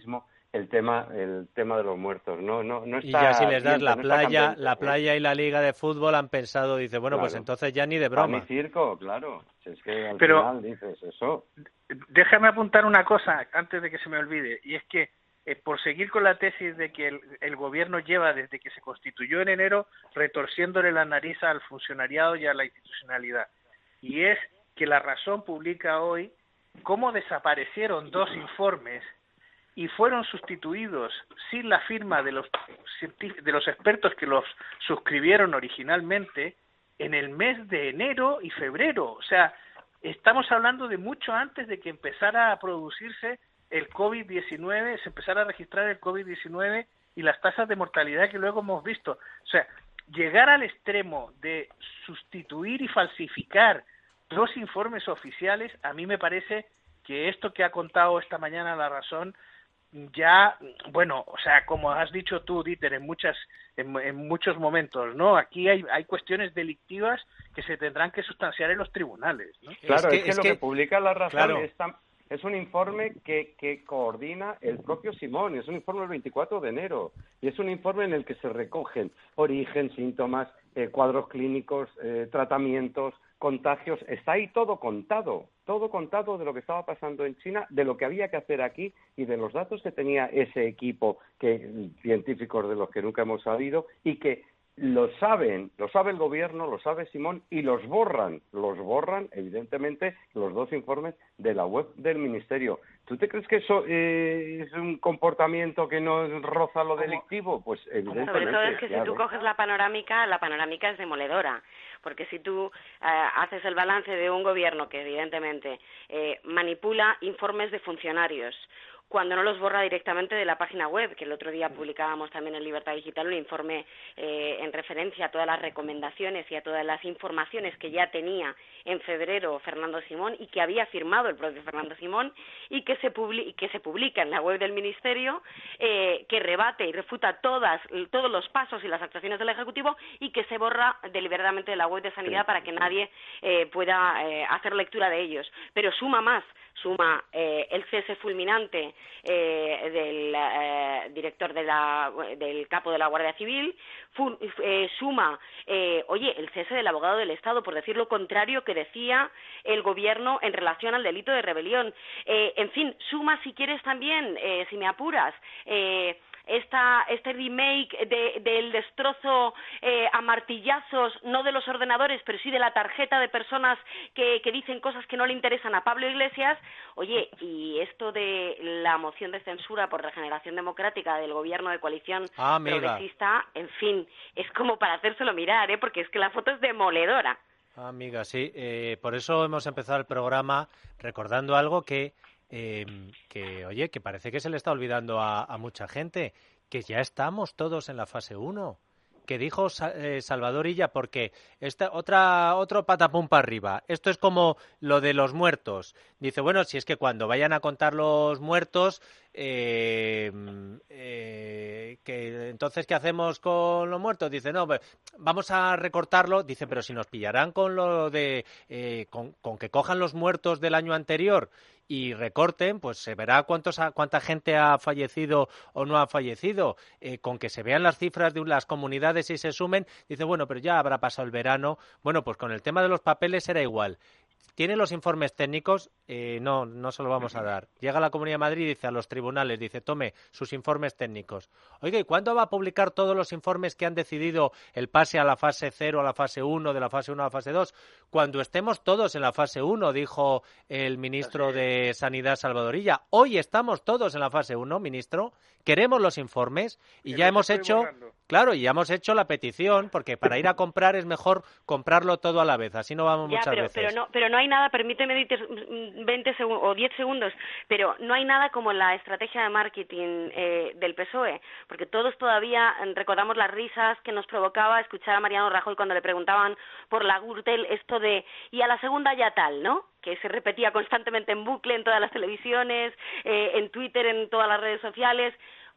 el tema el tema de los muertos. No, no, no está y ya si les das bien, la no está playa, candente, la ¿eh? playa y la liga de fútbol han pensado, dice, bueno, Claro. pues entonces ya ni de Pan broma. y circo, claro. Si es que al Pero- final dices eso. Déjame apuntar una cosa antes de que se me olvide, y es que eh, por seguir con la tesis de que el, el gobierno lleva desde que se constituyó en enero retorciéndole la nariz al funcionariado y a la institucionalidad, y es que La Razón publica hoy cómo desaparecieron dos informes y fueron sustituidos sin la firma de los científ- de los expertos que los suscribieron originalmente en el mes de enero y febrero. O sea, estamos hablando de mucho antes de que empezara a producirse el COVID diecinueve, se empezara a registrar el COVID diecinueve y las tasas de mortalidad que luego hemos visto. O sea, llegar al extremo de sustituir y falsificar dos informes oficiales, a mí me parece que esto que ha contado esta mañana La Razón ya, bueno, o sea, como has dicho tú, Dieter, en muchas, en, en muchos momentos, ¿no? Aquí hay, hay cuestiones delictivas que se tendrán que sustanciar en los tribunales, ¿no? Claro, que- es que, es lo que- que publica La Razón claro. es, tan- es un informe que, que coordina el propio Simón, es un informe del veinticuatro de enero, y es un informe en el que se recogen origen, síntomas, eh, cuadros clínicos, eh, tratamientos, contagios, está ahí todo contado, todo contado de lo que estaba pasando en China, de lo que había que hacer aquí y de los datos que tenía ese equipo que científicos de los que nunca hemos sabido y que lo saben, lo sabe el gobierno, lo sabe Simón y los borran, los borran evidentemente los dos informes de la web del ministerio. ¿Tú te crees que eso eh, es un comportamiento que no roza lo delictivo? Pues evidentemente. Sobre todo es que ya si tú ves. coges la panorámica, la panorámica es demoledora, porque si tú eh, haces el balance de un gobierno que evidentemente eh, manipula informes de funcionarios, cuando no los borra directamente de la página web, que el otro día publicábamos también en Libertad Digital un informe eh, en referencia a todas las recomendaciones y a todas las informaciones que ya tenía en febrero Fernando Simón y que había firmado el propio Fernando Simón y que se, publi- que se publica en la web del Ministerio, eh, que rebate y refuta todas, todos los pasos y las actuaciones del Ejecutivo y que se borra deliberadamente de la web de Sanidad para que nadie eh, pueda eh, hacer lectura de ellos. Pero suma más, suma eh, el cese fulminante eh, del eh, director de la, del capo de la Guardia Civil, fu, eh, suma, eh, oye, el cese del abogado del Estado por decir lo contrario que decía el gobierno en relación al delito de rebelión. Eh, en fin, suma si quieres también, eh, si me apuras, eh, esta, este remake de, del destrozo eh, a martillazos, no de los ordenadores, pero sí de la tarjeta de personas que, que dicen cosas que no le interesan a Pablo Iglesias. Oye, y esto de la moción de censura por Regeneración Democrática del gobierno de coalición Ah, amiga. progresista, en fin, es como para hacérselo mirar, ¿eh? Porque es que la foto es demoledora. Ah, amiga, sí. Eh, por eso hemos empezado el programa recordando algo que, eh, que, oye, que parece que se le está olvidando a, a mucha gente, que ya estamos todos en la fase uno. Que dijo Sa- eh, Salvador Illa, porque esta otra otro patapum para arriba. Esto es como lo de los muertos. Dice, bueno, si es que cuando vayan a contar los muertos, eh, eh, que entonces ¿qué hacemos con los muertos? Dice, no, pues, vamos a recortarlo. Dice, pero si nos pillarán con lo de eh, con, con que cojan los muertos del año anterior y recorten, pues se verá cuántos ha- cuánta gente ha fallecido o no ha fallecido. Eh, con que se vean las cifras de las comunidades y se sumen, dice, bueno, pero ya habrá pasado el verano. Bueno, pues con el tema de los papeles era igual. Tiene los informes técnicos, eh, no, no se lo vamos a dar. Llega a la Comunidad de Madrid y dice a los tribunales, dice, tome sus informes técnicos. Oiga, ¿y cuándo va a publicar todos los informes que han decidido el pase a la fase cero, a la fase uno, de la fase uno a la fase dos? Cuando estemos todos en la fase uno, dijo el ministro de Sanidad, Salvador Illa. Hoy estamos todos en la fase uno, ministro. Queremos los informes y Que ya los hemos estoy hecho... borrando. Claro, y ya hemos hecho la petición, porque para ir a comprar es mejor comprarlo todo a la vez, así no vamos Ya, muchas pero, veces. pero no, pero no hay nada, permíteme Dieter, veinte segundos o diez segundos, pero no hay nada como la estrategia de marketing eh, del P S O E, porque todos todavía eh, recordamos las risas que nos provocaba escuchar a Mariano Rajoy cuando le preguntaban por la Gürtel esto de y a la segunda ya tal, ¿no? Que se repetía constantemente en bucle en todas las televisiones, eh, en Twitter, en todas las redes sociales.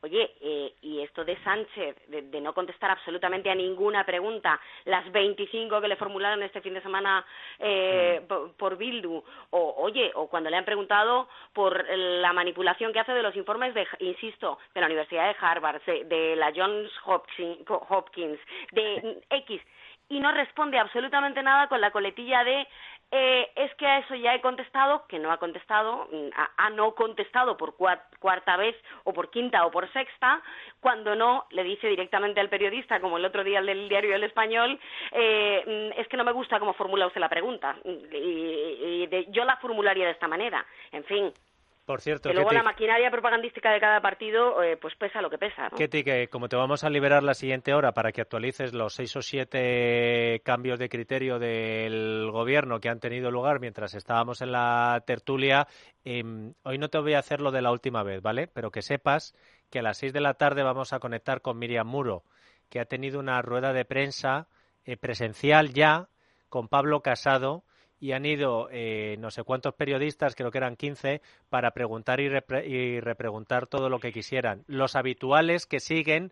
Oye, eh, y esto de Sánchez, de, de no contestar absolutamente a ninguna pregunta, las veinticinco que le formularon este fin de semana eh, mm. por, por Bildu, o oye, o cuando le han preguntado por la manipulación que hace de los informes de, insisto, de la Universidad de Harvard, de, de la Johns Hopkins, de X, y no responde absolutamente nada con la coletilla de eh, es que a eso ya he contestado, que no ha contestado, ha, ha no contestado por cuarta vez o por quinta o por sexta, cuando no le dice directamente al periodista, como el otro día del diario El Español, eh, es que no me gusta cómo formula usted la pregunta, y, y de, yo la formularía de esta manera, en fin. Por cierto, que luego Ketty, la maquinaria propagandística de cada partido eh, pues pesa lo que pesa, ¿no? Ketty, que como te vamos a liberar la siguiente hora para que actualices los seis o siete cambios de criterio del gobierno que han tenido lugar mientras estábamos en la tertulia, eh, hoy no te voy a hacer lo de la última vez, ¿vale? Pero que sepas que a las seis de la tarde vamos a conectar con Miriam Muro, que ha tenido una rueda de prensa eh, presencial ya con Pablo Casado, y han ido eh, no sé cuántos periodistas, creo que eran quince, para preguntar y, repre- y repreguntar todo lo que quisieran. Los habituales que siguen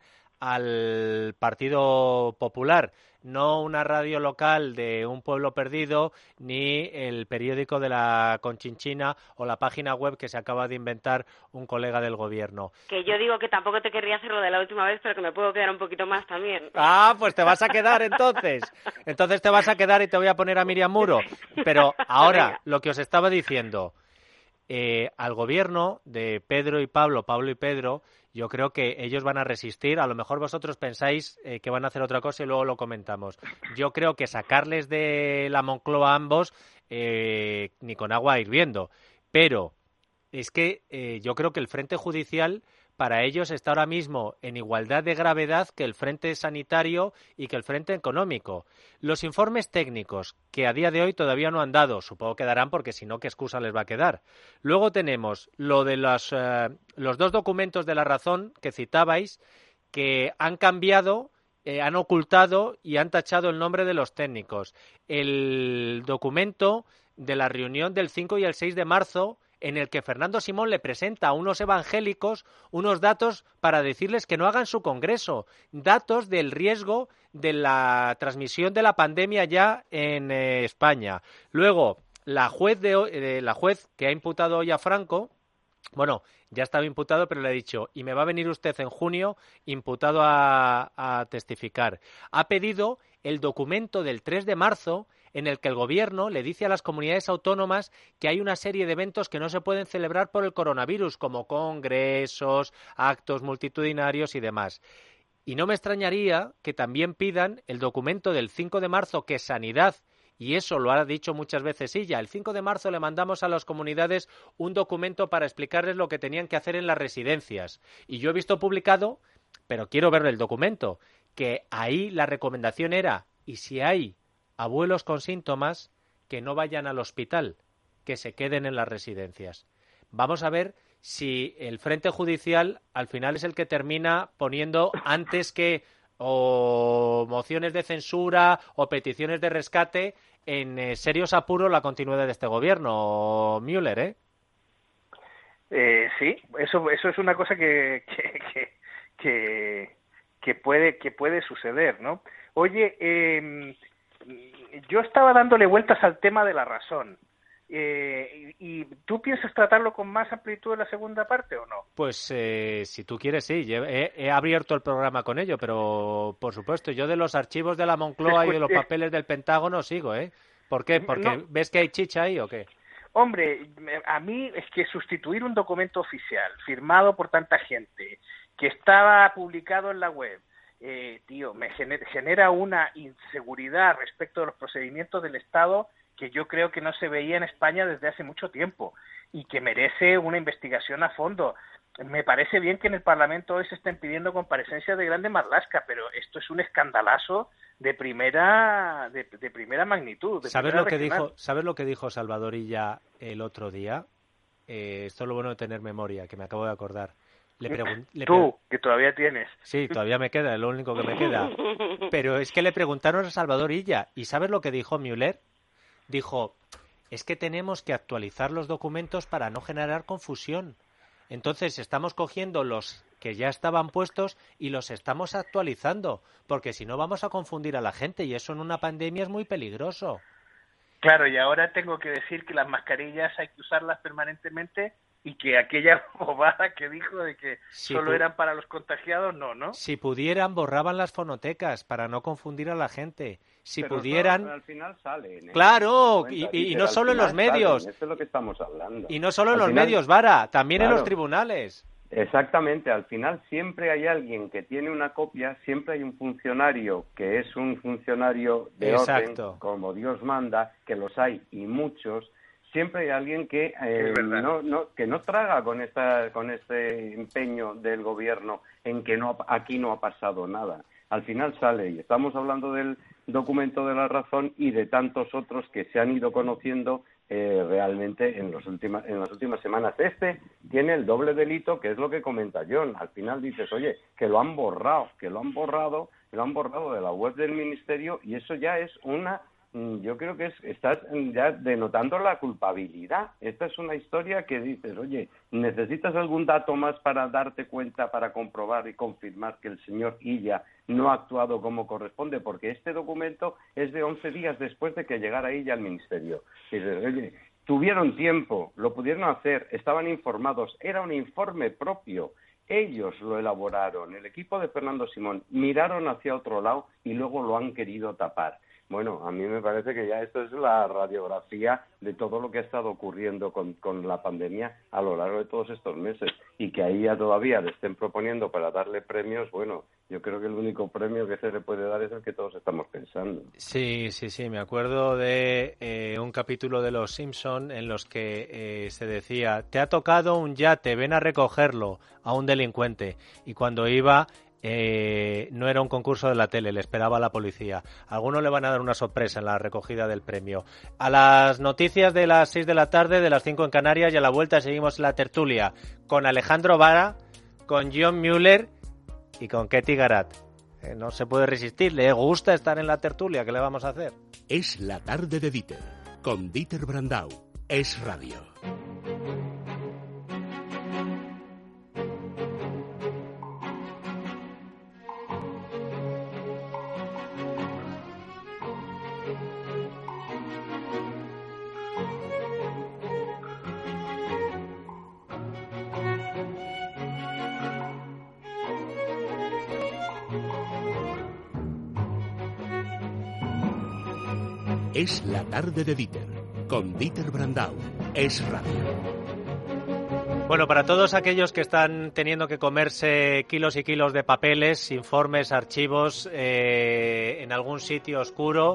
al Partido Popular, no una radio local de un pueblo perdido, ni el periódico de la Conchinchina o la página web que se acaba de inventar un colega del gobierno. Que yo digo que tampoco te querría hacer lo de la última vez, pero que me puedo quedar un poquito más también. Ah, pues te vas a quedar entonces. Entonces te vas a quedar y te voy a poner a Miriam Muro. Pero ahora, lo que os estaba diciendo, eh, al gobierno de Pedro y Pablo, Pablo y Pedro, yo creo que ellos van a resistir. A lo mejor vosotros pensáis eh, que van a hacer otra cosa y luego lo comentamos. Yo creo que sacarles de la Moncloa a ambos eh, ni con agua hirviendo. Pero es que eh, yo creo que el frente judicial para ellos está ahora mismo en igualdad de gravedad que el frente sanitario y que el frente económico. Los informes técnicos, que a día de hoy todavía no han dado, supongo que darán porque si no, ¿qué excusa les va a quedar? Luego tenemos lo de los, eh, los dos documentos de La Razón que citabais, que han cambiado, eh, han ocultado y han tachado el nombre de los técnicos. El documento de la reunión del cinco y el seis de marzo, en el que Fernando Simón le presenta a unos evangélicos unos datos para decirles que no hagan su congreso, datos del riesgo de la transmisión de la pandemia ya en eh, España. Luego, la juez, de, eh, la juez que ha imputado hoy a Franco, bueno, ya estaba imputado, pero le ha dicho, y me va a venir usted en junio imputado a, a testificar. Ha pedido el documento del tres de marzo, en el que el gobierno le dice a las comunidades autónomas que hay una serie de eventos que no se pueden celebrar por el coronavirus, como congresos, actos multitudinarios y demás. Y no me extrañaría que también pidan el documento del cinco de marzo, que Sanidad, y eso lo ha dicho muchas veces ella, el cinco de marzo le mandamos a las comunidades un documento para explicarles lo que tenían que hacer en las residencias. Y yo he visto publicado, pero quiero ver el documento, que ahí la recomendación era, y si hay abuelos con síntomas, que no vayan al hospital, que se queden en las residencias. Vamos a ver si el frente judicial al final es el que termina poniendo antes que o mociones de censura o peticiones de rescate en eh, serios apuros la continuidad de este gobierno, Müller, ¿eh? Eh, sí, eso eso es una cosa que que, que, que, que puede que puede suceder, ¿no? Oye, eh, yo estaba dándole vueltas al tema de La Razón. Eh, y, ¿Y tú piensas tratarlo con más amplitud en la segunda parte o no? Pues eh, si tú quieres, sí. He, he abierto el programa con ello, pero por supuesto, yo de los archivos de la Moncloa y de los papeles del Pentágono sigo, ¿eh? ¿Por qué? ¿Porque no. ves que hay chicha ahí o qué? Hombre, a mí es que sustituir un documento oficial firmado por tanta gente, que estaba publicado en la web, Eh, tío, me genera, genera una inseguridad respecto de los procedimientos del Estado que yo creo que no se veía en España desde hace mucho tiempo y que merece una investigación a fondo. Me parece bien que en el Parlamento hoy se estén pidiendo comparecencias de Grande Marlaska, pero esto es un escandalazo de primera de, de primera magnitud. De ¿Sabes primera lo que regional. dijo? ¿Sabes lo que dijo Salvador Illa el otro día? Eh, esto es lo bueno de tener memoria, que me acabo de acordar. Le pregun- le Tú, que todavía tienes. Sí, todavía me queda, es lo único que me queda. Pero es que le preguntaron a Salvador Illa, ¿y sabes lo que dijo Müller? Dijo, es que tenemos que actualizar los documentos para no generar confusión. Entonces estamos cogiendo los que ya estaban puestos y los estamos actualizando, porque si no vamos a confundir a la gente y eso en una pandemia es muy peligroso. Claro, y ahora tengo que decir que las mascarillas hay que usarlas permanentemente y que aquella bobada que dijo de que si solo pu- eran para los contagiados, no, ¿no? Si pudieran, borraban las fonotecas para no confundir a la gente. Si Pero pudieran... al final salen, ¿eh? Claro, Cuenta, y, y- y dice, no al solo en final los medios. salen, esto es lo que estamos hablando. Y no solo en Al los final- medios, Vara, también en Claro. los tribunales. Exactamente, al final siempre hay alguien que tiene una copia, siempre hay un funcionario que es un funcionario de Exacto. orden, como Dios manda, que los hay y muchos. Siempre hay alguien que eh, Es verdad. no, no que no traga con esta con este empeño del gobierno en que no aquí no ha pasado nada. Al final sale, y estamos hablando del documento de la razón y de tantos otros que se han ido conociendo eh, realmente en, los últimas, en las últimas semanas. Este tiene el doble delito, que es lo que comenta John. Al final dices, oye, que lo han borrado, que lo han borrado, que lo han borrado de la web del Ministerio, y eso ya es una... Yo creo que es, estás ya denotando la culpabilidad. Esta es una historia que dices, oye, ¿necesitas algún dato más para darte cuenta, para comprobar y confirmar que el señor Illa no ha actuado como corresponde? Porque este documento es de once días después de que llegara Illa al Ministerio. Y dices, oye, tuvieron tiempo, lo pudieron hacer, estaban informados, era un informe propio. Ellos lo elaboraron, el equipo de Fernando Simón, miraron hacia otro lado y luego lo han querido tapar. Bueno, a mí me parece que ya esto es la radiografía de todo lo que ha estado ocurriendo con, con la pandemia a lo largo de todos estos meses, y que ahí ya todavía le estén proponiendo para darle premios. Bueno, yo creo que el único premio que se le puede dar es el que todos estamos pensando. Sí, sí, sí, me acuerdo de eh, un capítulo de Los Simpson en los que eh, se decía, te ha tocado un yate, ven a recogerlo a un delincuente, y cuando iba... Eh, no era un concurso de la tele, le esperaba a la policía. Algunos le van a dar una sorpresa en la recogida del premio. A las noticias de las seis de la tarde, de las cinco en Canarias, y a la vuelta seguimos la tertulia con Alejandro Vara, con John Mueller y con Ketty Garat. Eh, no se puede resistir, le gusta estar en la tertulia, ¿qué le vamos a hacer? Es la tarde de Dieter, con Dieter Brandau. Es radio. Es la tarde de Dieter, con Dieter Brandau. Es radio. Bueno, para todos aquellos que están teniendo que comerse kilos y kilos de papeles, informes, archivos, eh, en algún sitio oscuro,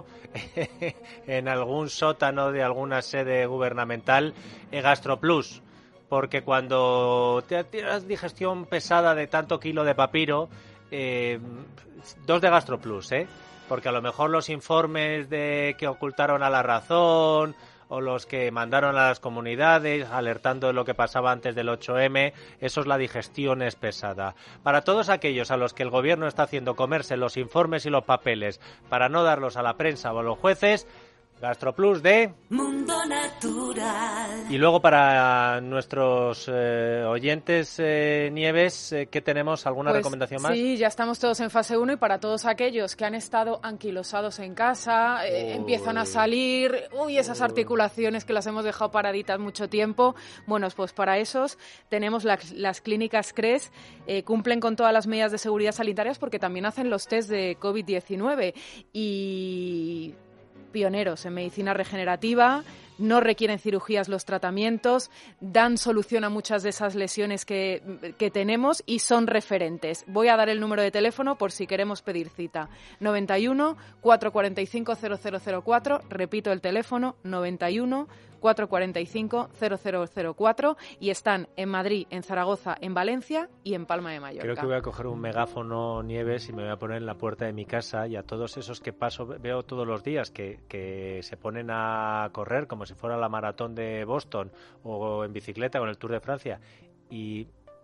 en algún sótano de alguna sede gubernamental, eh, GastroPlus. Porque cuando te tienes digestión pesada de tanto kilo de papiro, eh, dos de GastroPlus, ¿eh? Porque a lo mejor los informes de que ocultaron a La Razón o los que mandaron a las comunidades alertando de lo que pasaba antes del ocho eme, eso es la digestión es pesada. Para todos aquellos a los que el gobierno está haciendo comerse los informes y los papeles para no darlos a la prensa o a los jueces, GastroPlus de Mundo Natural. Y luego para nuestros eh, oyentes, eh, Nieves, eh, ¿qué tenemos? ¿Alguna pues, recomendación más? Sí, ya estamos todos en fase uno, y para todos aquellos que han estado anquilosados en casa, eh, empiezan a salir, uy, esas articulaciones que las hemos dejado paraditas mucho tiempo. Bueno, pues para esos tenemos las, las clínicas CRES, eh, cumplen con todas las medidas de seguridad sanitarias porque también hacen los test de covid diecinueve y... pioneros en medicina regenerativa, no requieren cirugías los tratamientos, dan solución a muchas de esas lesiones que, que tenemos y son referentes. Voy a dar el número de teléfono por si queremos pedir cita. noventa y uno, cuatrocientos cuarenta y cinco, cero cero cero cuatro, repito el teléfono, noventa y uno, cuatrocientos cuarenta y cinco, cero cero cero cuatro, y están en Madrid, en Zaragoza, en Valencia y en Palma de Mallorca. Creo que voy a coger un megáfono, Nieves, y me voy a poner en la puerta de mi casa, y a todos esos que paso veo todos los días que, que se ponen a correr como si fuera la maratón de Boston o en bicicleta con el Tour de Francia, y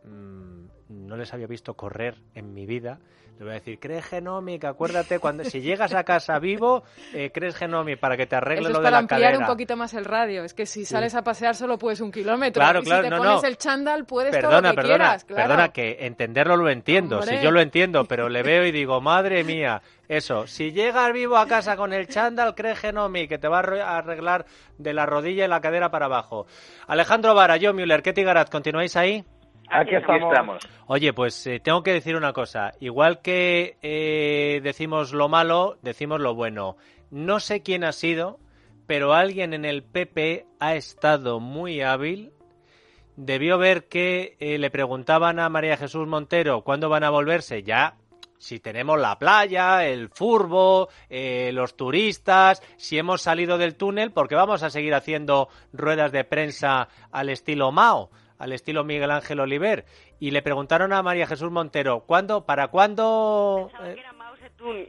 mmm, no les había visto correr en mi vida, les voy a decir, crees Genomic, acuérdate, cuando si llegas a casa vivo, eh, crees Genomic para que te arregle lo de la cadera. Eso es para ampliar un poquito más el radio, es que si sales sí. a pasear solo puedes un kilómetro, claro, y claro, si te no, pones no. el chándal puedes perdona, todo lo que perdona, quieras. Claro. Perdona, que entenderlo lo entiendo, Hombre. si yo lo entiendo, pero le veo y digo, madre mía, eso, si llegas vivo a casa con el chándal, crees Genomic, que te va a arreglar de la rodilla y la cadera para abajo. Alejandro Vara, John Müller, Ketty Garat, ¿continuáis ahí? Aquí estamos. Oye, pues eh, tengo que decir una cosa. Igual que eh, decimos lo malo, decimos lo bueno. No sé quién ha sido, pero alguien en el P P ha estado muy hábil. Debió ver que eh, le preguntaban a María Jesús Montero cuándo van a volverse. Ya, si tenemos la playa, el furbo, eh, los turistas, si hemos salido del túnel, porque vamos a seguir haciendo ruedas de prensa al estilo Mao, al estilo Miguel Ángel Oliver, y le preguntaron a María Jesús Montero, ¿cuándo, para cuándo? Pensaba que era Mao Zedong.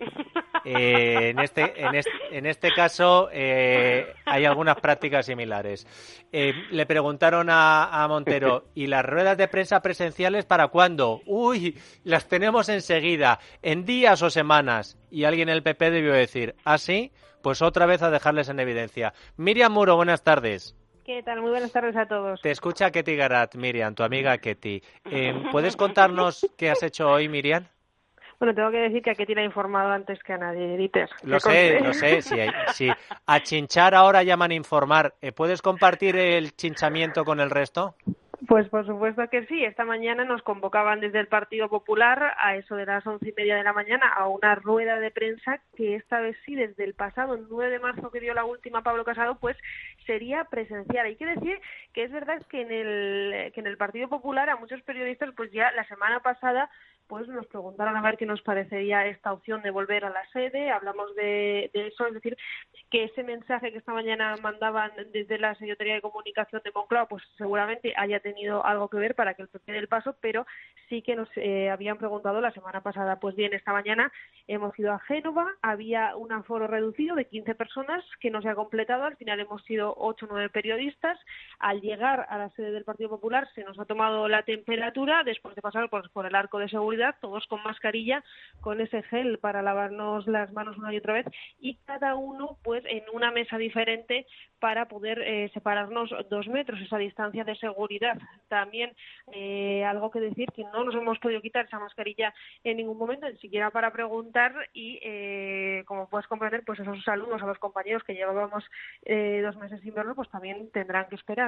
Eh, en este, en este, en este caso eh, hay algunas prácticas similares. Eh, le preguntaron a, a Montero, ¿y las ruedas de prensa presenciales para cuándo? Uy, las tenemos enseguida, en días o semanas. Y alguien en el P P debió decir, ¿ah, sí? Pues otra vez a dejarles en evidencia. Miriam Muro, buenas tardes. ¿Qué tal? Muy buenas tardes a todos. Te escucha Ketty Garat, Miriam, tu amiga Ketty. Eh, ¿Puedes contarnos qué has hecho hoy, Miriam? Bueno, tengo que decir que a Ketty la he informado antes que a nadie, Dieter. Lo sé, lo sé. Si, si a chinchar ahora llaman informar, ¿puedes compartir el chinchamiento con el resto? Pues por supuesto que sí. Esta mañana nos convocaban desde el Partido Popular a eso de las once y media de la mañana a una rueda de prensa que esta vez sí, desde el pasado nueve de marzo que dio la última Pablo Casado, pues sería presencial. Hay que decir que es verdad que en el que en el Partido Popular a muchos periodistas pues ya la semana pasada pues nos preguntaron a ver qué nos parecería esta opción de volver a la sede, hablamos de, de eso, es decir, que ese mensaje que esta mañana mandaban desde la Secretaría de Comunicación de Moncloa, pues seguramente haya tenido algo que ver para que el P P dé el paso, pero sí que nos eh, habían preguntado la semana pasada. Pues bien, esta mañana hemos ido a Génova, había un aforo reducido de quince personas que no se ha completado, al final hemos sido ocho o nueve periodistas. Al llegar a la sede del Partido Popular se nos ha tomado la temperatura, después de pasar por, por el arco de seguridad, todos con mascarilla, con ese gel para lavarnos las manos una y otra vez, y cada uno pues en una mesa diferente para poder eh, separarnos dos metros, esa distancia de seguridad. También eh, algo que decir, que no nos hemos podido quitar esa mascarilla en ningún momento, ni siquiera para preguntar, y eh, como puedes comprender, pues esos saludos a los compañeros que llevábamos eh, dos meses sin verlos, pues también tendrán que esperar.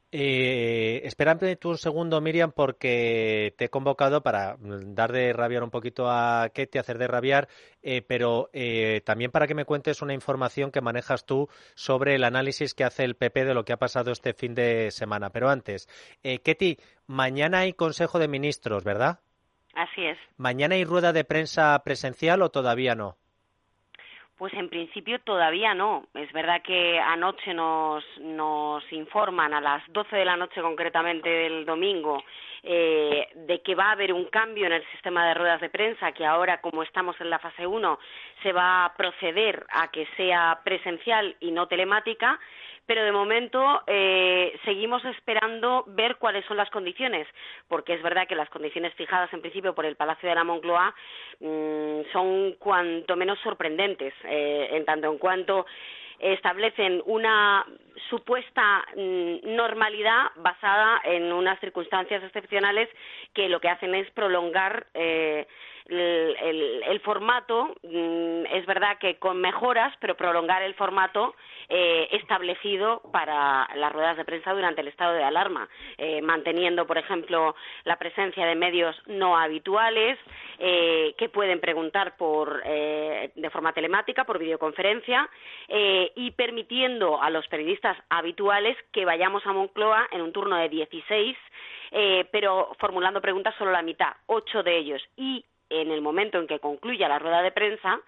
Eh, espérame tú un segundo, Miriam, porque te he convocado para dar de rabiar un poquito a Ketty, hacer de rabiar, eh, pero eh, también para que me cuentes una información que manejas tú sobre el análisis que hace el P P de lo que ha pasado este fin de semana. Pero antes, eh, Ketty, mañana hay Consejo de Ministros, ¿verdad? Así es. ¿Mañana hay rueda de prensa presencial o todavía no? Pues en principio todavía no. Es verdad que anoche nos, nos informan, a las doce de la noche concretamente del domingo, eh, de que va a haber un cambio en el sistema de ruedas de prensa, que ahora, como estamos en la fase uno, se va a proceder a que sea presencial y no telemática. Pero de momento eh, seguimos esperando ver cuáles son las condiciones, porque es verdad que las condiciones fijadas en principio por el Palacio de la Moncloa mmm, son cuanto menos sorprendentes, eh, en tanto en cuanto establecen una supuesta mmm, normalidad basada en unas circunstancias excepcionales que lo que hacen es prolongar eh, el, el, el formato, mmm, es verdad que con mejoras, pero prolongar el formato eh, establecido para las ruedas de prensa durante el estado de alarma, eh, manteniendo, por ejemplo, la presencia de medios no habituales eh, que pueden preguntar por eh, de forma telemática, por videoconferencia, eh, y permitiendo a los periodistas habituales que vayamos a Moncloa en un turno de dieciséis, eh, pero formulando preguntas solo la mitad, ocho de ellos, y en el momento en que concluya la rueda de prensa,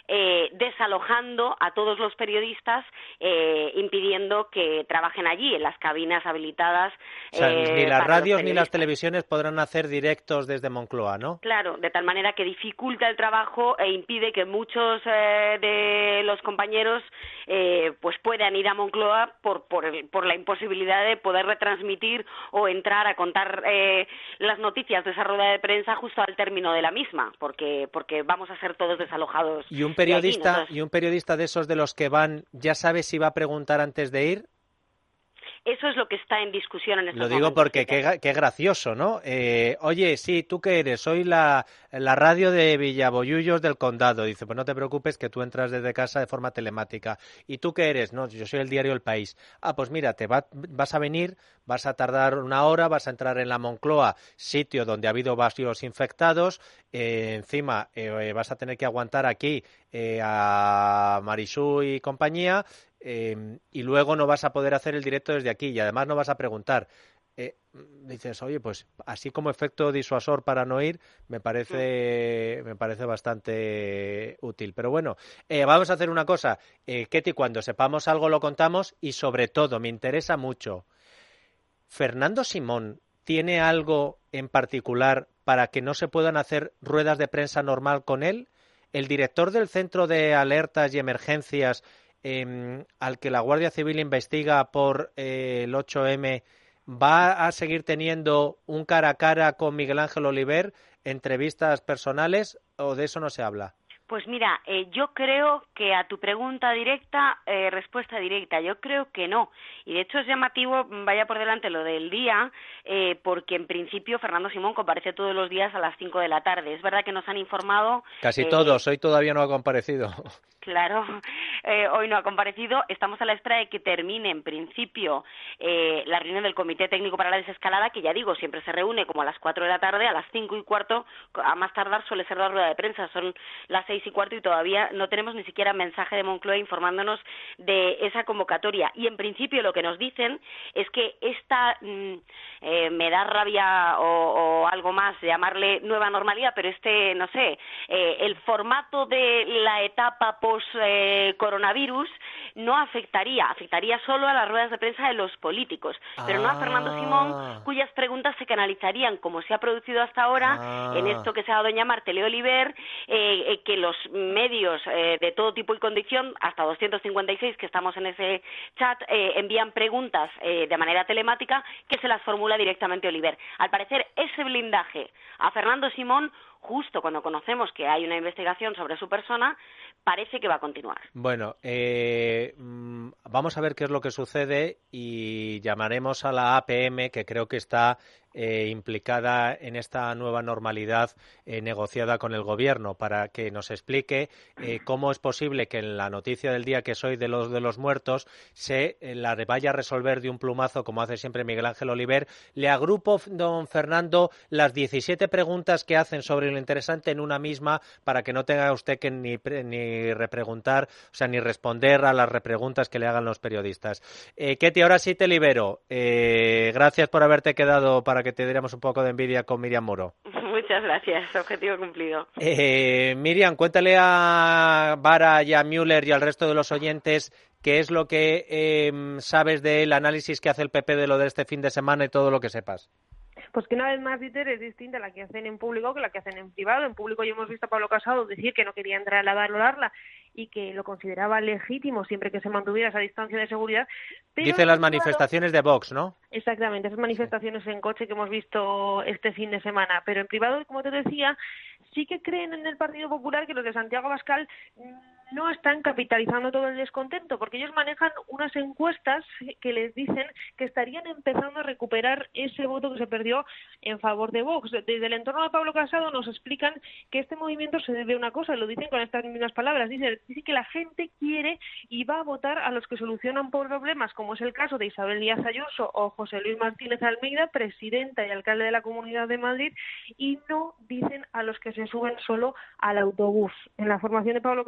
eh, desalojando a todos los periodistas, eh, impidiendo que trabajen allí, en las cabinas habilitadas. O sea, eh, ni las para radios los ni las televisiones podrán hacer directos desde Moncloa, ¿no? Claro, de tal manera que dificulta el trabajo e impide que muchos eh, de los compañeros eh, pues puedan ir a Moncloa por, por, el, por la imposibilidad de poder retransmitir o entrar a contar eh, las noticias de esa rueda de prensa justo al término de la misma, porque porque vamos a ser todos desalojados. Y un periodista de allí, nosotros... y un periodista de esos de los que van, ¿ya sabe si va a preguntar antes de ir? Eso es lo que está en discusión en estos momentos. Lo digo momentos, porque qué, qué gracioso, ¿no? Eh, oye, sí, ¿tú qué eres? Soy la, la radio de Villabollullos del Condado. Dice, pues no te preocupes que tú entras desde casa de forma telemática. ¿Y tú qué eres? No, yo soy el diario El País. Ah, pues mira, te va, vas a venir, vas a tardar una hora, vas a entrar en la Moncloa, sitio donde ha habido varios infectados. Eh, encima eh, vas a tener que aguantar aquí eh, a Marisú y compañía. Eh, y luego no vas a poder hacer el directo desde aquí y además no vas a preguntar. Eh, dices, oye, pues así como efecto disuasor para no ir, me parece, me parece bastante útil. Pero bueno, eh, vamos a hacer una cosa. Eh, Ketty, cuando sepamos algo lo contamos y sobre todo, me interesa mucho, ¿Fernando Simón tiene algo en particular para que no se puedan hacer ruedas de prensa normal con él? ¿El director del Centro de Alertas y Emergencias Eh, al que la Guardia Civil investiga por eh, el ocho eme, ¿va a seguir teniendo un cara a cara con Miguel Ángel Oliver, entrevistas personales, o de eso no se habla? Pues mira, eh, yo creo que a tu pregunta directa, eh, respuesta directa, yo creo que no. Y de hecho es llamativo, vaya por delante lo del día, eh, porque en principio Fernando Simón comparece todos los días a las cinco de la tarde. Es verdad que nos han informado... Casi eh, todos, hoy todavía no ha comparecido. Claro, eh, hoy no ha comparecido. Estamos a la espera de que termine, en principio, eh, la reunión del Comité Técnico para la Desescalada, que ya digo, siempre se reúne como a las cuatro de la tarde, a las cinco y cuarto, a más tardar suele ser la rueda de prensa, son las seis y cuarto y todavía no tenemos ni siquiera mensaje de Moncloa informándonos de esa convocatoria. Y en principio lo que nos dicen es que esta, mm, eh, me da rabia o, o algo más llamarle nueva normalidad, pero este, no sé, eh, el formato de la etapa post eh, coronavirus no afectaría, afectaría solo a las ruedas de prensa de los políticos, pero ah. no a Fernando Simón, cuyas preguntas se canalizarían, como se ha producido hasta ahora, ah. en esto que se ha dado en llamar Tele Oliver, eh, eh, que los medios eh, de todo tipo y condición, hasta doscientos cincuenta y seis que estamos en ese chat, eh, envían preguntas eh, de manera telemática que se las formula directamente Oliver. Al parecer, ese blindaje a Fernando Simón, justo cuando conocemos que hay una investigación sobre su persona, parece que va a continuar. Bueno, eh, vamos a ver qué es lo que sucede y llamaremos a la A P M, que creo que está eh, implicada en esta nueva normalidad eh, negociada con el Gobierno, para que nos explique eh, cómo es posible que en la noticia del día, que soy de los de los muertos, se eh, la vaya a resolver de un plumazo, como hace siempre Miguel Ángel Oliver. Le agrupo, don Fernando, las diecisiete preguntas que hacen sobre lo interesante en una misma, para que no tenga usted que ni, ni repreguntar, o sea, ni responder a las repreguntas que le hagan los periodistas. Eh, Ketty, ahora sí te libero. Eh, gracias por haberte quedado para que te diéramos un poco de envidia con Miriam Muro. Muchas gracias, objetivo cumplido. Eh, Miriam, cuéntale a Vara y a Müller y al resto de los oyentes qué es lo que eh, sabes del análisis que hace el P P de lo de este fin de semana y todo lo que sepas. Pues que una vez más, Dieter, es distinta la que hacen en público que la que hacen en privado. En público ya hemos visto a Pablo Casado decir que no quería entrar a valorarla y que lo consideraba legítimo siempre que se mantuviera esa distancia de seguridad. Pero dice las manifestaciones de Vox, ¿no? Exactamente, esas manifestaciones en coche que hemos visto este fin de semana. Pero en privado, como te decía, sí que creen en el Partido Popular que los de Santiago Abascal no están capitalizando todo el descontento, porque ellos manejan unas encuestas que les dicen que estarían empezando a recuperar ese voto que se perdió en favor de Vox. Desde el entorno de Pablo Casado nos explican que este movimiento se debe a una cosa, lo dicen con estas mismas palabras, dicen, dicen que la gente quiere y va a votar a los que solucionan problemas, como es el caso de Isabel Díaz Ayuso o José Luis Martínez Almeida, presidenta y alcalde de la Comunidad de Madrid, y no dicen a los que se suben solo al autobús. En la formación de Pablo Casado también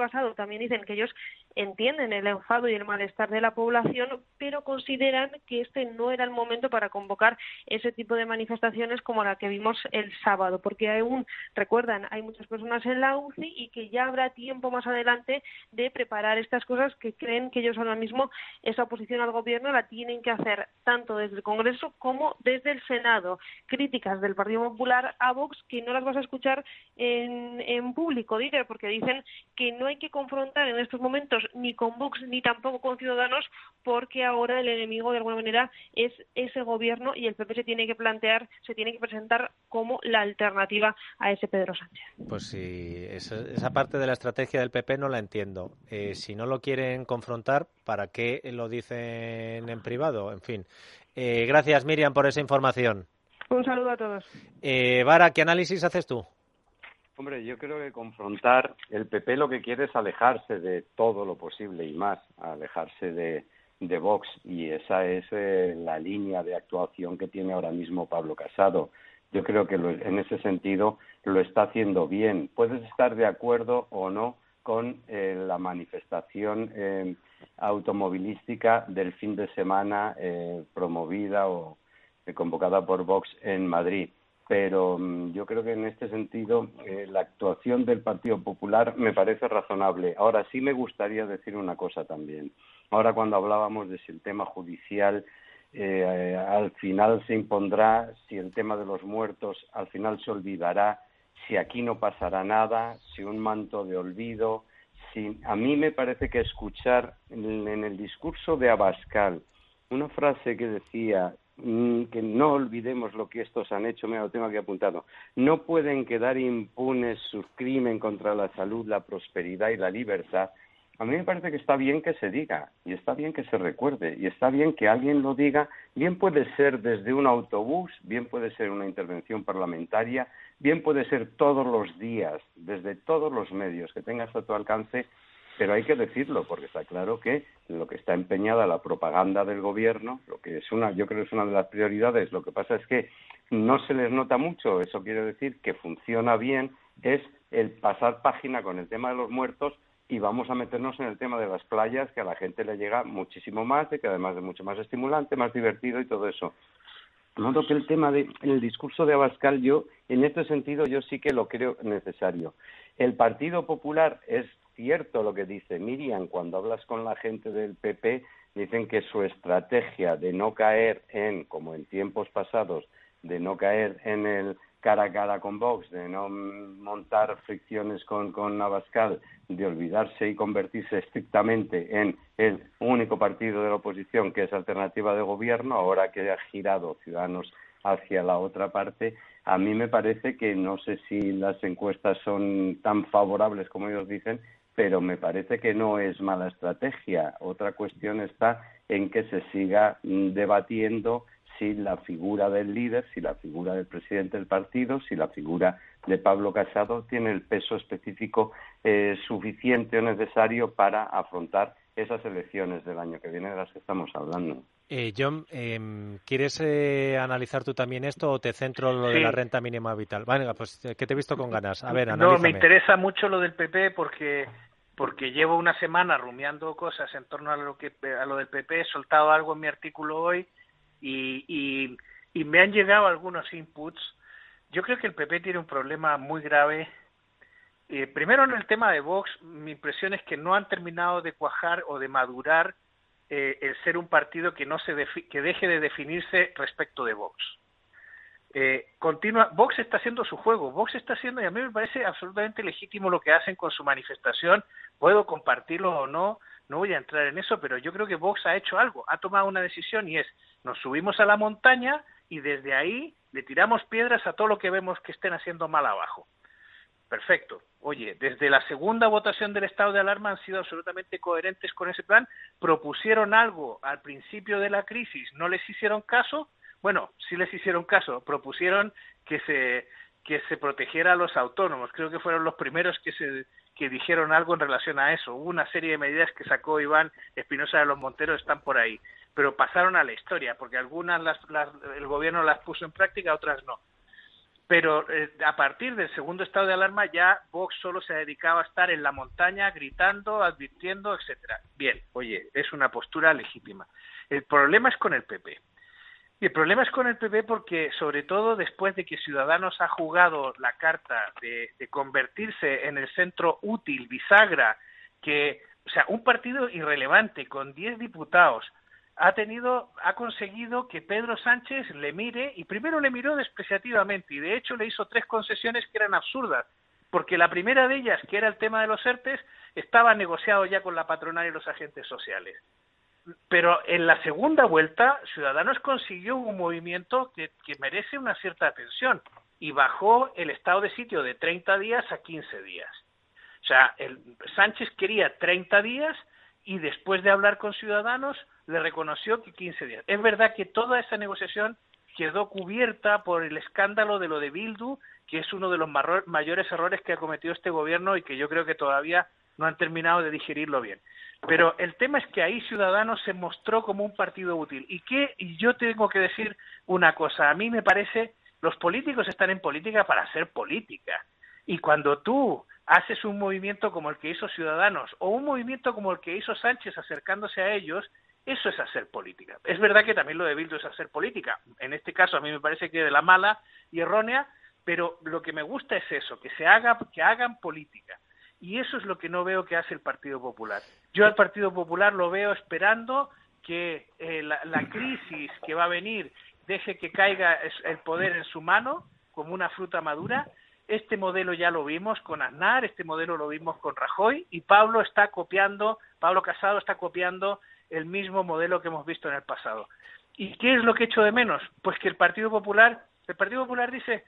también dicen que ellos entienden el enfado y el malestar de la población, pero consideran que este no era el momento para convocar ese tipo de manifestaciones como la que vimos el sábado, porque aún, recuerdan, hay muchas personas en la U C I y que ya habrá tiempo más adelante de preparar estas cosas que creen que ellos ahora mismo esa oposición al gobierno la tienen que hacer tanto desde el Congreso como desde el Senado. Críticas del Partido Popular a Vox que no las vas a escuchar en, en público, Dieter, porque dicen que no hay que confrontar en estos momentos ni con Vox ni tampoco con Ciudadanos, porque ahora el enemigo de alguna manera es ese gobierno y el P P se tiene que plantear, se tiene que presentar como la alternativa a ese Pedro Sánchez. Pues sí, esa, esa parte de la estrategia del P P no la entiendo. Eh, si no lo quieren confrontar, ¿para qué lo dicen en privado? En fin. Eh, gracias, Miriam, por esa información. Un saludo a todos. Eh, Vara, ¿qué análisis haces tú? Hombre, yo creo que confrontar, el P P lo que quiere es alejarse de todo lo posible y más, alejarse de, de Vox, y esa es eh, la línea de actuación que tiene ahora mismo Pablo Casado. Yo creo que lo, en ese sentido lo está haciendo bien. Puedes estar de acuerdo o no con eh, la manifestación eh, automovilística del fin de semana eh, promovida o eh, convocada por Vox en Madrid. Pero um, yo creo que en este sentido eh, la actuación del Partido Popular me parece razonable. Ahora sí me gustaría decir una cosa también. Ahora cuando hablábamos de si el tema judicial eh, eh, al final se impondrá, si el tema de los muertos al final se olvidará, si aquí no pasará nada, si un manto de olvido. Si, a mí me parece que escuchar en, en el discurso de Abascal una frase que decía que no olvidemos lo que estos han hecho, me lo tengo aquí apuntado, no pueden quedar impunes su crimen contra la salud, la prosperidad y la libertad. A mí me parece que está bien que se diga, y está bien que se recuerde, y está bien que alguien lo diga, bien puede ser desde un autobús, bien puede ser una intervención parlamentaria, bien puede ser todos los días, desde todos los medios que tengas a tu alcance, pero hay que decirlo, porque está claro que lo que está empeñada la propaganda del gobierno, lo que es una, yo creo que es una de las prioridades, lo que pasa es que no se les nota mucho, eso quiere decir que funciona bien, es el pasar página con el tema de los muertos y vamos a meternos en el tema de las playas, que a la gente le llega muchísimo más, de que además es mucho más estimulante, más divertido y todo eso. De modo que el tema del de, discurso de Abascal, yo, en este sentido, yo sí que lo creo necesario. El Partido Popular, es cierto lo que dice Miriam, cuando hablas con la gente del P P, dicen que su estrategia de no caer en, como en tiempos pasados, de no caer en el cara a cara con Vox, de no montar fricciones con, con Abascal, de olvidarse y convertirse estrictamente en el único partido de la oposición que es alternativa de gobierno, ahora que ha girado Ciudadanos hacia la otra parte, a mí me parece que no sé si las encuestas son tan favorables como ellos dicen, pero me parece que no es mala estrategia. Otra cuestión está en que se siga debatiendo si la figura del líder, si la figura del presidente del partido, si la figura de Pablo Casado tiene el peso específico eh, suficiente o necesario para afrontar esas elecciones del año que viene de las que estamos hablando. Eh, John, eh, ¿quieres eh, analizar tú también esto o te centro en lo sí. de la renta mínima vital? Venga, pues que te he visto con ganas. A ver, analízame. No, me interesa mucho lo del P P porque porque llevo una semana rumiando cosas en torno a lo que a lo del P P. He soltado algo en mi artículo hoy y, y, y me han llegado algunos inputs. Yo creo que el P P tiene un problema muy grave. Eh, primero, en el tema de Vox, mi impresión es que no han terminado de cuajar o de madurar eh, el ser un partido que no se defi- que deje de definirse respecto de Vox. Eh, continua, Vox está haciendo su juego, Vox está haciendo, y a mí me parece absolutamente legítimo lo que hacen con su manifestación, puedo compartirlo o no, no voy a entrar en eso, pero yo creo que Vox ha hecho algo, ha tomado una decisión y es, nos subimos a la montaña y desde ahí le tiramos piedras a todo lo que vemos que estén haciendo mal abajo. Perfecto. Oye, desde la segunda votación del estado de alarma han sido absolutamente coherentes con ese plan, propusieron algo al principio de la crisis, no les hicieron caso. Bueno, sí les hicieron caso, propusieron que se que se protegiera a los autónomos. Creo que fueron los primeros que se que dijeron algo en relación a eso. Hubo una serie de medidas que sacó Iván Espinosa de los Monteros, están por ahí, pero pasaron a la historia, porque algunas las, las, el gobierno las puso en práctica, otras no. pero eh, a partir del segundo estado de alarma ya Vox solo se dedicaba a estar en la montaña gritando, advirtiendo, etcétera. Bien, oye, es una postura legítima. El problema es con el P P. Y el problema es con el P P porque, sobre todo después de que Ciudadanos ha jugado la carta de, de convertirse en el centro útil, bisagra, que, o sea, un partido irrelevante con diez diputados ha tenido, ha conseguido que Pedro Sánchez le mire, y primero le miró despreciativamente, y de hecho le hizo tres concesiones que eran absurdas, porque la primera de ellas, que era el tema de los ERTES, estaba negociado ya con la patronal y los agentes sociales. Pero en la segunda vuelta, Ciudadanos consiguió un movimiento que, que merece una cierta atención, y bajó el estado de sitio de treinta días a quince días. O sea, el, Sánchez quería treinta días, y después de hablar con Ciudadanos le reconoció que quince días. Es verdad que toda esa negociación quedó cubierta por el escándalo de lo de Bildu, que es uno de los mayores errores que ha cometido este gobierno y que yo creo que todavía no han terminado de digerirlo bien. Pero el tema es que ahí Ciudadanos se mostró como un partido útil. Y que y yo tengo que decir una cosa, a mí me parece, los políticos están en política para hacer política. Y cuando tú haces un movimiento como el que hizo Ciudadanos o un movimiento como el que hizo Sánchez acercándose a ellos, eso es hacer política. Es verdad que también lo de Bildu es hacer política. En este caso a mí me parece que de la mala y errónea, pero lo que me gusta es eso, que se haga, que hagan política. Y eso es lo que no veo que hace el Partido Popular. Yo al Partido Popular lo veo esperando que eh, la, la crisis que va a venir deje que caiga el poder en su mano como una fruta madura. Este modelo ya lo vimos con Aznar, este modelo lo vimos con Rajoy, y Pablo está copiando, Pablo Casado está copiando el mismo modelo que hemos visto en el pasado. ¿Y qué es lo que echo de menos? Pues que el Partido Popular, el Partido Popular dice,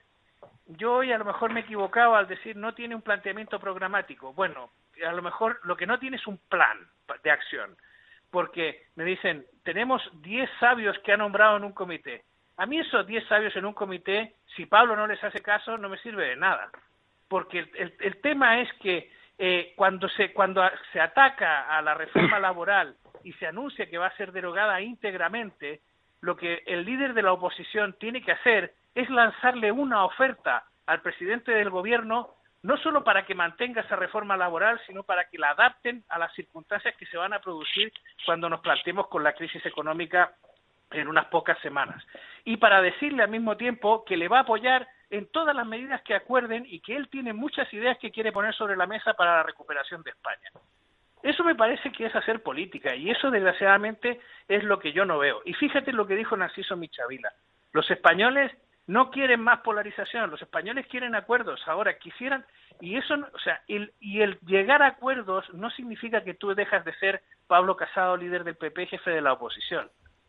yo hoy a lo mejor me he equivocado al decir no tiene un planteamiento programático. Bueno, a lo mejor lo que no tiene es un plan de acción, porque me dicen, tenemos diez sabios que ha nombrado en un comité. A mí esos diez sabios en un comité, si Pablo no les hace caso, no me sirve de nada, porque el, el, el tema es que eh, cuando se cuando se ataca a la reforma laboral y se anuncia que va a ser derogada íntegramente, lo que el líder de la oposición tiene que hacer es lanzarle una oferta al presidente del gobierno, no solo para que mantenga esa reforma laboral, sino para que la adapten a las circunstancias que se van a producir cuando nos planteemos con la crisis económica en unas pocas semanas. Y para decirle al mismo tiempo que le va a apoyar en todas las medidas que acuerden y que él tiene muchas ideas que quiere poner sobre la mesa para la recuperación de España. Eso me parece que es hacer política, y eso desgraciadamente es lo que yo no veo. Y fíjate lo que dijo Narciso Michavila. Los españoles no quieren más polarización, los españoles quieren acuerdos. Ahora quisieran, y eso, o sea, el, y el llegar a acuerdos no significa que tú dejas de ser Pablo Casado, líder del P P, jefe de la oposición.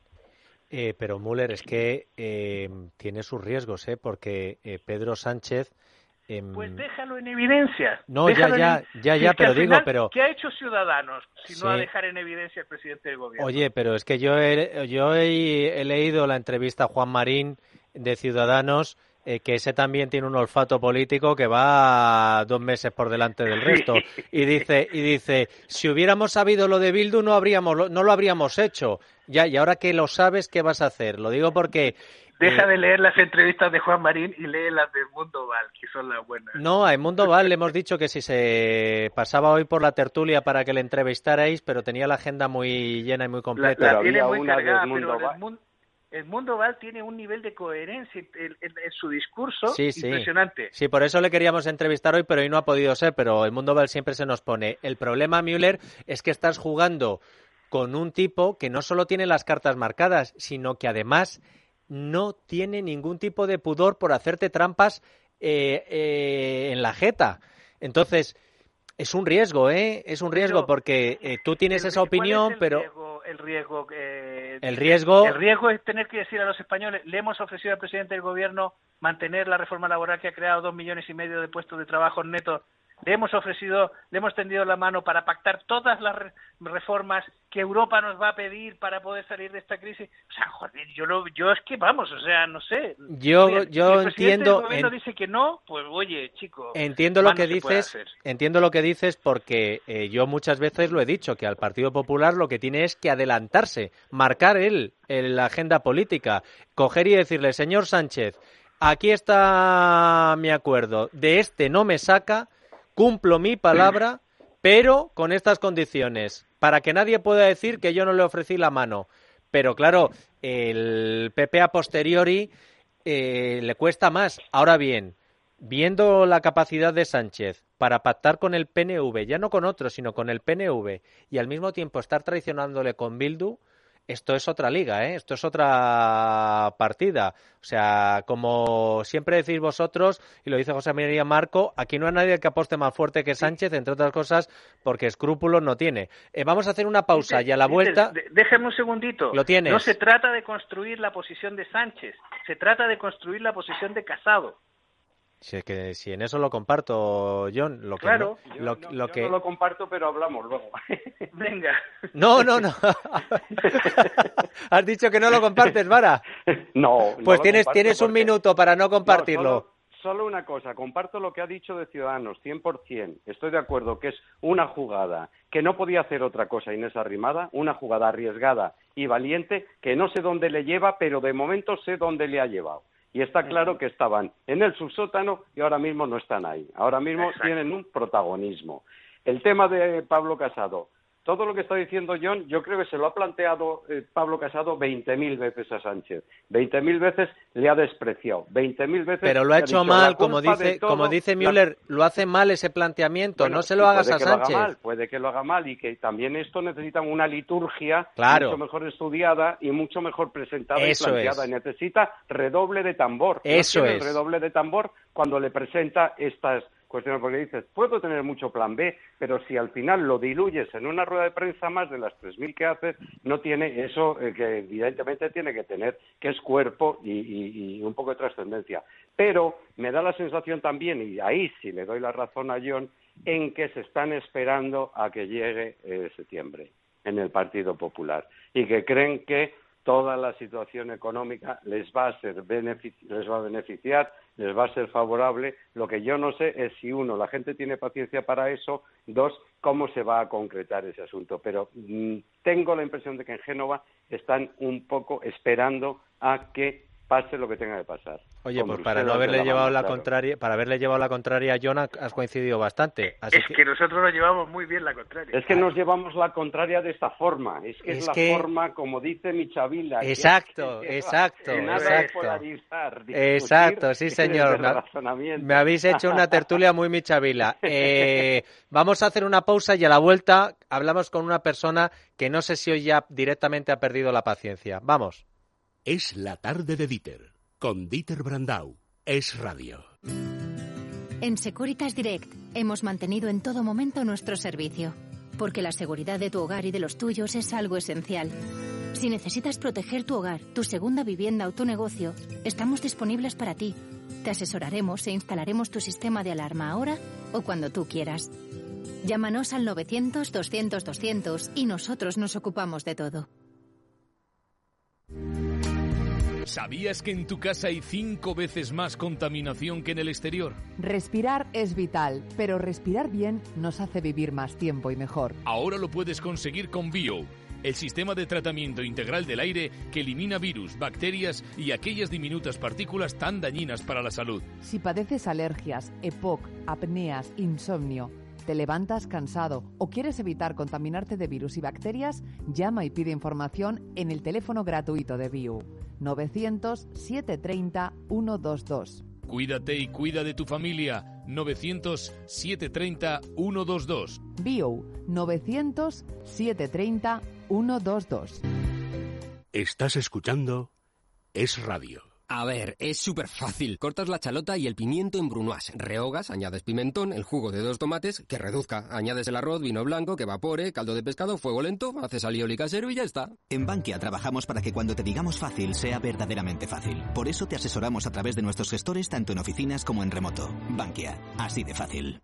Eh, pero Müller, es que eh, tiene sus riesgos, ¿eh? Porque eh, Pedro Sánchez... Eh, pues déjalo en evidencia. No, ya, ya, en... ya, ya, si pero final, digo, pero... ¿qué ha hecho Ciudadanos si sí. no a dejar en evidencia al presidente del gobierno? Oye, pero es que yo he, yo he, he leído la entrevista a Juan Marín de Ciudadanos, eh, que ese también tiene un olfato político que va dos meses por delante del resto, y dice y dice si hubiéramos sabido lo de Bildu no habríamos no lo habríamos hecho. Ya, y ahora que lo sabes, ¿qué vas a hacer? Lo digo porque deja eh, de leer las entrevistas de Juan Marín y lee las de Mundo Val, que son las buenas. No, a Mundo Val le hemos dicho que si se pasaba hoy por la tertulia para que le entrevistarais, pero tenía la agenda muy llena y muy completa. La, la tiene muy cargada, pero el mundo, el mundo Val tiene un nivel de coherencia en, en, en su discurso sí, sí. impresionante. Sí, por eso le queríamos entrevistar hoy, pero hoy no ha podido ser, pero el Mundo Val siempre se nos pone. El problema, Müller, es que estás jugando con un tipo que no solo tiene las cartas marcadas, sino que además no tiene ningún tipo de pudor por hacerte trampas eh, eh, en la jeta. Entonces, es un riesgo, ¿eh? Es un riesgo pero, porque eh, tú tienes esa opinión, el pero... Riesgo, el riesgo... Eh, el riesgo... El riesgo es tener que decir a los españoles, le hemos ofrecido al presidente del gobierno mantener la reforma laboral que ha creado dos millones y medio de puestos de trabajo netos. Le hemos ofrecido, le hemos tendido la mano para pactar todas las re reformas que Europa nos va a pedir para poder salir de esta crisis. O sea, joder, yo, lo, yo es que vamos, o sea, no sé. Yo, oye, yo si el entiendo. El gobierno en... dice que no, pues oye, chico. Entiendo lo que dices. Entiendo lo que dices porque eh, yo muchas veces lo he dicho que al Partido Popular lo que tiene es que adelantarse, marcar él en la agenda política, coger y decirle, señor Sánchez, aquí está mi acuerdo, de este no me saca, cumplo mi palabra, pero con estas condiciones, para que nadie pueda decir que yo no le ofrecí la mano. Pero claro, el P P a posteriori eh, le cuesta más. Ahora bien, viendo la capacidad de Sánchez para pactar con el P N V, ya no con otros, sino con el P N V, y al mismo tiempo estar traicionándole con Bildu, esto es otra liga, ¿eh? Esto es otra partida. O sea, como siempre decís vosotros, y lo dice José María Marco, aquí no hay nadie que aposte más fuerte que Sánchez, entre otras cosas, porque escrúpulos no tiene. Eh, vamos a hacer una pausa y a la vuelta... Déjeme un segundito. Lo tienes. No se trata de construir la posición de Sánchez, se trata de construir la posición de Casado. Si es que si en eso lo comparto, John, lo que claro, no, yo, lo, no, lo yo que no lo comparto, pero hablamos luego. Venga. No, no, no. Has dicho que no lo compartes, Vara. No. Pues no tienes tienes un porque... minuto para no compartirlo. No, solo, solo una cosa, comparto lo que ha dicho de Ciudadanos, cien por ciento. Estoy de acuerdo que es una jugada que no podía hacer otra cosa Inés Arrimada, una jugada arriesgada y valiente que no sé dónde le lleva, pero de momento sé dónde le ha llevado. Y está claro que estaban en el subsótano y ahora mismo no están ahí. Ahora mismo Exacto. tienen un protagonismo. El tema de Pablo Casado. Todo lo que está diciendo John, yo creo que se lo ha planteado eh, Pablo Casado veinte mil veces a Sánchez. veinte mil veces le ha despreciado. veinte mil veces. Pero lo ha hecho dicho, mal, como dice, todo, como dice Müller, la... lo hace mal ese planteamiento. Bueno, no se lo hagas puede a que Sánchez. Lo haga mal, puede que lo haga mal y que también esto necesita una liturgia claro. mucho mejor estudiada y mucho mejor presentada Eso y planteada. Es. Necesita redoble de tambor. Eso no es. El redoble de tambor cuando le presenta estas cuestiones, porque dices, puedo tener mucho plan B, pero si al final lo diluyes en una rueda de prensa más de las tres mil que haces, no tiene eso eh, que evidentemente tiene que tener, que es cuerpo y, y, y un poco de trascendencia. Pero me da la sensación también, y ahí sí le doy la razón a John, en que se están esperando a que llegue eh, septiembre en el Partido Popular y que creen que toda la situación económica les va a ser benefici- les va a beneficiar, les va a ser favorable. Lo que yo no sé es si, uno, la gente tiene paciencia para eso, dos, cómo se va a concretar ese asunto. Pero mmm, tengo la impresión de que en Génova están un poco esperando a que pase lo que tenga que pasar. Oye, pues para no haberle la llevado mano, la claro. contraria, para haberle llevado la contraria a John, has coincidido bastante. Así es que... que nosotros nos llevamos muy bien la contraria. Es que nos llevamos la contraria de esta forma. Es que es, es la que... forma, como dice Michavila. Exacto, que exacto, que nada exacto. Polarizar, exacto, sí señor. Me, me habéis hecho una tertulia muy Michavila. Eh, vamos a hacer una pausa y a la vuelta hablamos con una persona que no sé si hoy ya directamente ha perdido la paciencia. Vamos. Es la tarde de Dieter, con Dieter Brandau. Es radio. En Securitas Direct hemos mantenido en todo momento nuestro servicio, porque la seguridad de tu hogar y de los tuyos es algo esencial. Si necesitas proteger tu hogar, tu segunda vivienda o tu negocio, estamos disponibles para ti. Te asesoraremos e instalaremos tu sistema de alarma ahora o cuando tú quieras. Llámanos al novecientos, doscientos, doscientos y nosotros nos ocupamos de todo. ¿Sabías que en tu casa hay cinco veces más contaminación que en el exterior? Respirar es vital, pero respirar bien nos hace vivir más tiempo y mejor. Ahora lo puedes conseguir con Bio, el sistema de tratamiento integral del aire que elimina virus, bacterias y aquellas diminutas partículas tan dañinas para la salud. Si padeces alergias, E P O C, apneas, insomnio, te levantas cansado o quieres evitar contaminarte de virus y bacterias, llama y pide información en el teléfono gratuito de Bio. novecientos, setecientos treinta, ciento veintidós. Cuídate y cuida de tu familia. novecientos, setecientos treinta, ciento veintidós. Bio, novecientos, setecientos treinta, ciento veintidós. Estás escuchando Es Radio. A ver, es súper fácil. Cortas la chalota y el pimiento en brunoise. Rehogas, añades pimentón, el jugo de dos tomates, que reduzca. Añades el arroz, vino blanco, que evapore, caldo de pescado, fuego lento, haces alioli casero y ya está. En Bankia trabajamos para que cuando te digamos fácil, sea verdaderamente fácil. Por eso te asesoramos a través de nuestros gestores tanto en oficinas como en remoto. Bankia, así de fácil.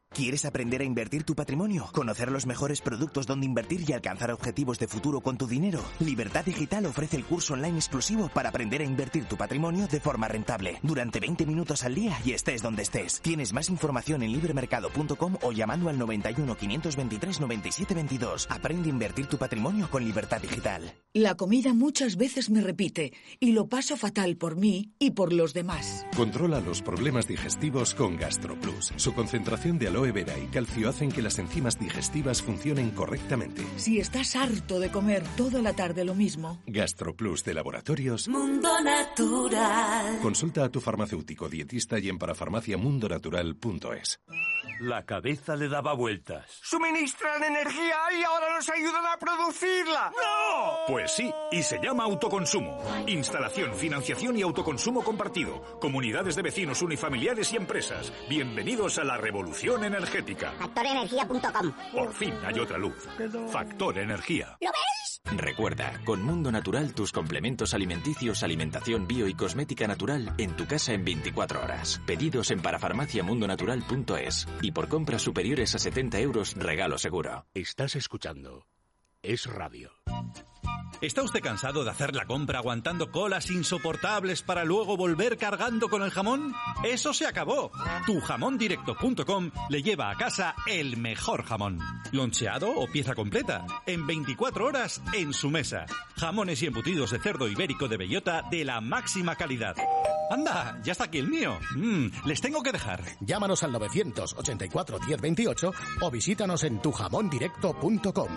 ¿Quieres aprender a invertir tu patrimonio? ¿Conocer los mejores productos donde invertir y alcanzar objetivos de futuro con tu dinero? Libertad Digital ofrece el curso online exclusivo para aprender a invertir tu patrimonio de forma rentable, durante veinte minutos al día y estés donde estés. Tienes más información en libremercado punto com o llamando al noventa y uno, quinientos veintitrés, noventa y siete veintidós. Aprende a invertir tu patrimonio con Libertad Digital. La comida muchas veces me repite y lo paso fatal por mí y por los demás. Controla los problemas digestivos con GastroPlus. Su concentración de aloe vera y calcio hacen que las enzimas digestivas funcionen correctamente. Si estás harto de comer toda la tarde lo mismo. GastroPlus de Laboratorios Mundo Natural. Consulta a tu farmacéutico dietista y en parafarmacia mundo natural punto es. La cabeza le daba vueltas. ¡Suministran energía y ahora nos ayudan a producirla! ¡No! Pues sí, y se llama autoconsumo. Instalación, financiación y autoconsumo compartido. Comunidades de vecinos, unifamiliares y empresas. Bienvenidos a la revolución energética. factor energía punto com. Por fin hay otra luz. Factor Energía. ¿Lo ves? Recuerda, con Mundo Natural tus complementos alimenticios, alimentación bio y cosmética natural en tu casa en veinticuatro horas. Pedidos en parafarmacia mundo natural punto es. Y por compras superiores a setenta euros, regalo seguro. Estás escuchando Es Radio. ¿Está usted cansado de hacer la compra aguantando colas insoportables para luego volver cargando con el jamón? ¡Eso se acabó! tu jamón directo punto com le lleva a casa el mejor jamón. Loncheado o pieza completa, en veinticuatro horas en su mesa. Jamones y embutidos de cerdo ibérico de bellota de la máxima calidad. ¡Anda! ¡Ya está aquí el mío! Mm, les tengo que dejar. Llámanos al novecientos ochenta y cuatro diez veintiocho o visítanos en tu jamón directo punto com.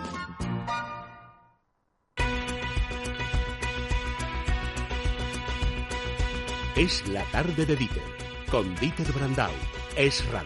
Es la tarde de Dieter, con Dieter Brandau. Es Radio.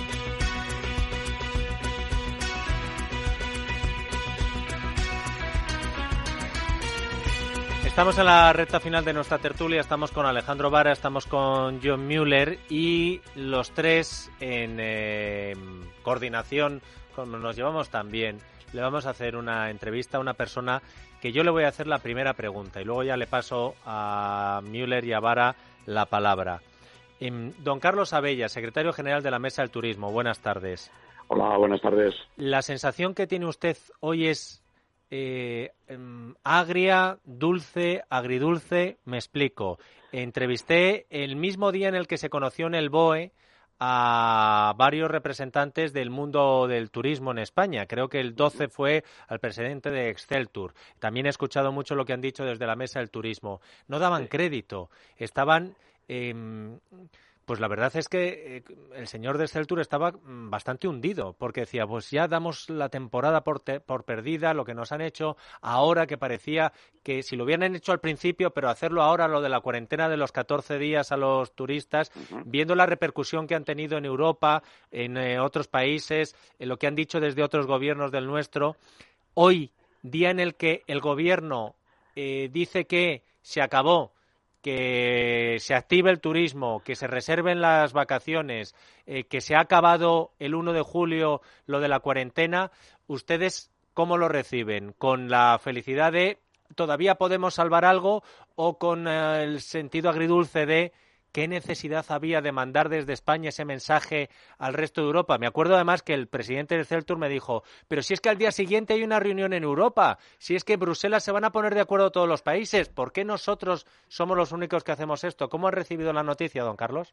Estamos en la recta final de nuestra tertulia, estamos con Alejandro Vara, estamos con John Müller y los tres en eh, coordinación, como nos llevamos tan bien, le vamos a hacer una entrevista a una persona que yo le voy a hacer la primera pregunta y luego ya le paso a Müller y a Vara la palabra. Eh, don Carlos Abella, secretario general de la Mesa del Turismo, buenas tardes. Hola, buenas tardes. La sensación que tiene usted hoy es eh, eh, agria, dulce, agridulce, me explico. Entrevisté el mismo día en el que se conoció en el B O E a varios representantes del mundo del turismo en España. Creo que el doce fue al presidente de Exceltur. También he escuchado mucho lo que han dicho desde la Mesa del Turismo. No daban crédito. Estaban... Eh, pues la verdad es que eh, el señor de Exceltur estaba bastante hundido, porque decía, pues ya damos la temporada por, te- por perdida, lo que nos han hecho ahora, que parecía que si lo hubieran hecho al principio, pero hacerlo ahora, lo de la cuarentena de los catorce días a los turistas, uh-huh. viendo la repercusión que han tenido en Europa, en eh, otros países, en lo que han dicho desde otros gobiernos del nuestro, hoy, día en el que el gobierno eh, dice que se acabó, que se active el turismo, que se reserven las vacaciones, eh, que se ha acabado el uno de julio lo de la cuarentena, ¿ustedes cómo lo reciben? ¿Con la felicidad de todavía podemos salvar algo o con eh, el sentido agridulce de qué necesidad había de mandar desde España ese mensaje al resto de Europa? Me acuerdo además que el presidente de Celtur me dijo, pero si es que al día siguiente hay una reunión en Europa, si es que en Bruselas se van a poner de acuerdo todos los países, ¿por qué nosotros somos los únicos que hacemos esto? ¿Cómo han recibido la noticia, don Carlos?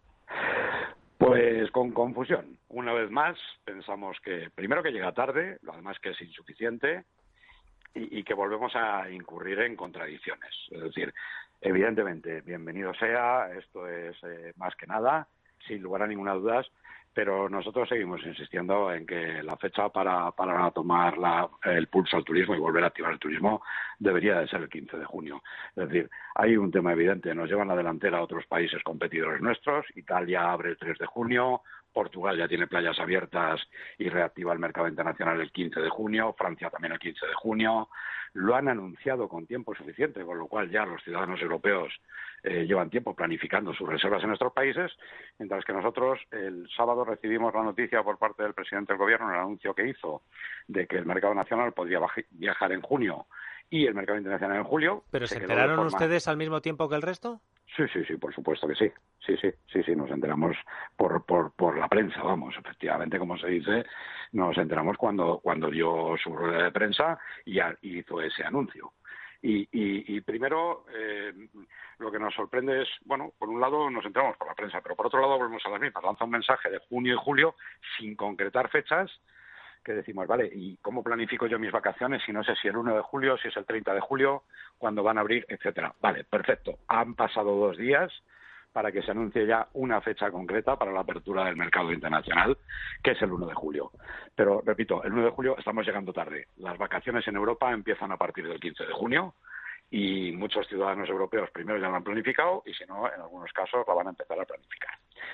Pues con confusión. Una vez más, pensamos que primero que llega tarde, lo demás que es insuficiente y, y que volvemos a incurrir en contradicciones. Es decir, evidentemente, bienvenido sea, esto es eh, más que nada, sin lugar a ninguna duda, pero nosotros seguimos insistiendo en que la fecha para, para tomar la, el pulso al turismo y volver a activar el turismo debería de ser el quince de junio. Es decir, hay un tema evidente, nos llevan la delantera a otros países competidores nuestros, Italia abre el tres de junio, Portugal ya tiene playas abiertas y reactiva el mercado internacional el quince de junio, Francia también el quince de junio, lo han anunciado con tiempo suficiente, con lo cual ya los ciudadanos europeos eh, llevan tiempo planificando sus reservas en nuestros países, mientras que nosotros el sábado recibimos la noticia por parte del presidente del gobierno, el anuncio que hizo de que el mercado nacional podría viajar en junio y el mercado internacional en julio. ¿Pero se enteraron forma... ustedes al mismo tiempo que el resto? Sí, sí, sí, por supuesto que sí. Sí, sí, sí, sí, nos enteramos por, por, por la prensa, vamos, efectivamente, como se dice, nos enteramos cuando, cuando dio su rueda de prensa y a, hizo ese anuncio. Y, y, y primero, eh, lo que nos sorprende es, bueno, por un lado nos enteramos por la prensa, pero por otro lado volvemos a las mismas. Lanza un mensaje de junio y julio sin concretar fechas, que decimos, vale, ¿y cómo planifico yo mis vacaciones si no sé si el uno de julio, si es el treinta de julio, cuándo van a abrir, etcétera? Vale, perfecto. Han pasado dos días para que se anuncie ya una fecha concreta para la apertura del mercado internacional, que es el uno de julio. Pero, repito, el uno de julio estamos llegando tarde. Las vacaciones en Europa empiezan a partir del quince de junio y muchos ciudadanos europeos primero ya lo han planificado y, si no, en algunos casos la van a empezar a planificar.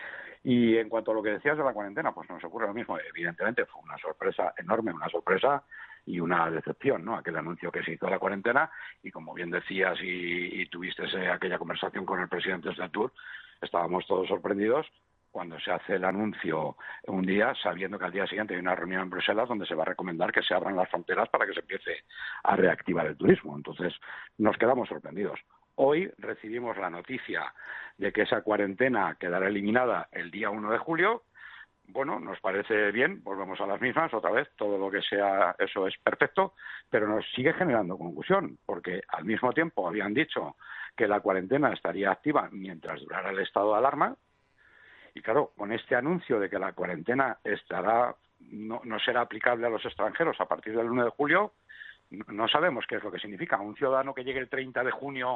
Y en cuanto a lo que decías de la cuarentena, pues nos ocurre lo mismo. Evidentemente fue una sorpresa enorme, una sorpresa y una decepción, ¿no? Aquel anuncio que se hizo de la cuarentena y, como bien decías y, y tuviste ese, aquella conversación con el presidente del Tour, estábamos todos sorprendidos cuando se hace el anuncio un día sabiendo que al día siguiente hay una reunión en Bruselas donde se va a recomendar que se abran las fronteras para que se empiece a reactivar el turismo. Entonces nos quedamos sorprendidos. Hoy recibimos la noticia de que esa cuarentena quedará eliminada el día uno de julio. Bueno, nos parece bien, volvemos a las mismas, otra vez, todo lo que sea eso es perfecto, pero nos sigue generando confusión, porque al mismo tiempo habían dicho que la cuarentena estaría activa mientras durara el estado de alarma, y claro, con este anuncio de que la cuarentena estará no, no será aplicable a los extranjeros a partir del uno de julio, no, no sabemos qué es lo que significa. Un ciudadano que llegue el treinta de junio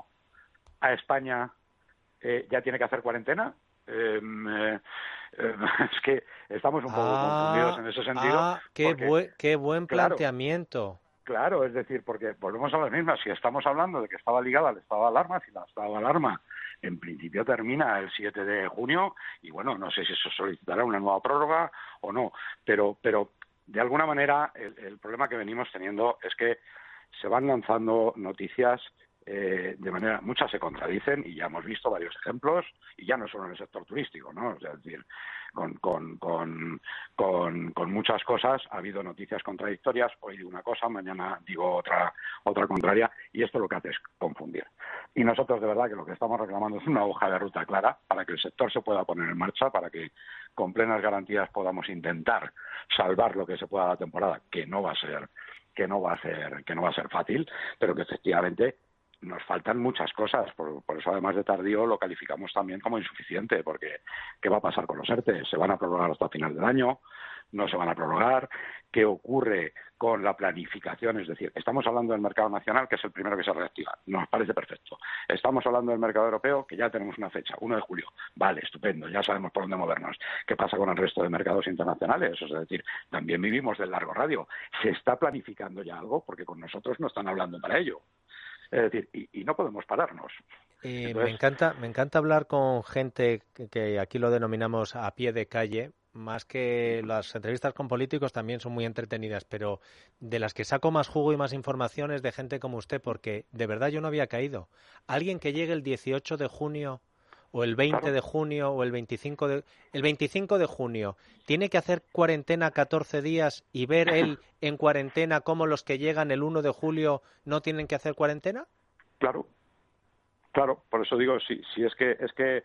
a España eh, ya tiene que hacer cuarentena. Eh, eh, eh, es que estamos un poco ah, confundidos en ese sentido. Ah, qué, porque, buen, qué buen claro, planteamiento. Claro, es decir, porque volvemos a las mismas. Si estamos hablando de que estaba ligada al estado de alarma, si el estado de alarma en principio termina el siete de junio, y bueno, no sé si se solicitará una nueva prórroga o no, pero, pero de alguna manera el, el problema que venimos teniendo es que se van lanzando noticias Eh, de manera, muchas se contradicen y ya hemos visto varios ejemplos, y ya no solo en el sector turístico, ¿no? O sea, es decir, con, con, con, con, con muchas cosas ha habido noticias contradictorias, hoy digo una cosa, mañana digo otra, otra contraria, y esto lo que hace es confundir. Y nosotros de verdad que lo que estamos reclamando es una hoja de ruta clara para que el sector se pueda poner en marcha, para que con plenas garantías podamos intentar salvar lo que se pueda de la temporada, que no va a ser, que no va a ser, que no va a ser fácil, pero que efectivamente nos faltan muchas cosas, por, por eso además de tardío lo calificamos también como insuficiente, porque ¿qué va a pasar con los ERTE? ¿Se van a prorrogar hasta final del año? ¿No se van a prorrogar? ¿Qué ocurre con la planificación? Es decir, estamos hablando del mercado nacional, que es el primero que se reactiva, nos parece perfecto. Estamos hablando del mercado europeo, que ya tenemos una fecha, uno de julio, vale, estupendo, ya sabemos por dónde movernos. ¿Qué pasa con el resto de mercados internacionales? Es decir, también vivimos del largo radio. ¿Se está planificando ya algo? Porque con nosotros no están hablando para ello. Es decir, y, y no podemos pararnos. Eh, Entonces, me encanta, me encanta hablar con gente que, que aquí lo denominamos a pie de calle, más que las entrevistas con políticos también son muy entretenidas, pero de las que saco más jugo y más información es de gente como usted, porque de verdad yo no había caído. Alguien que llegue el dieciocho de junio o el veinte claro. de junio o el veinticinco de el veinticinco de junio tiene que hacer cuarentena catorce días y ver él en cuarentena cómo los que llegan el uno de julio no tienen que hacer cuarentena. Claro, claro, por eso digo, si, si es que es que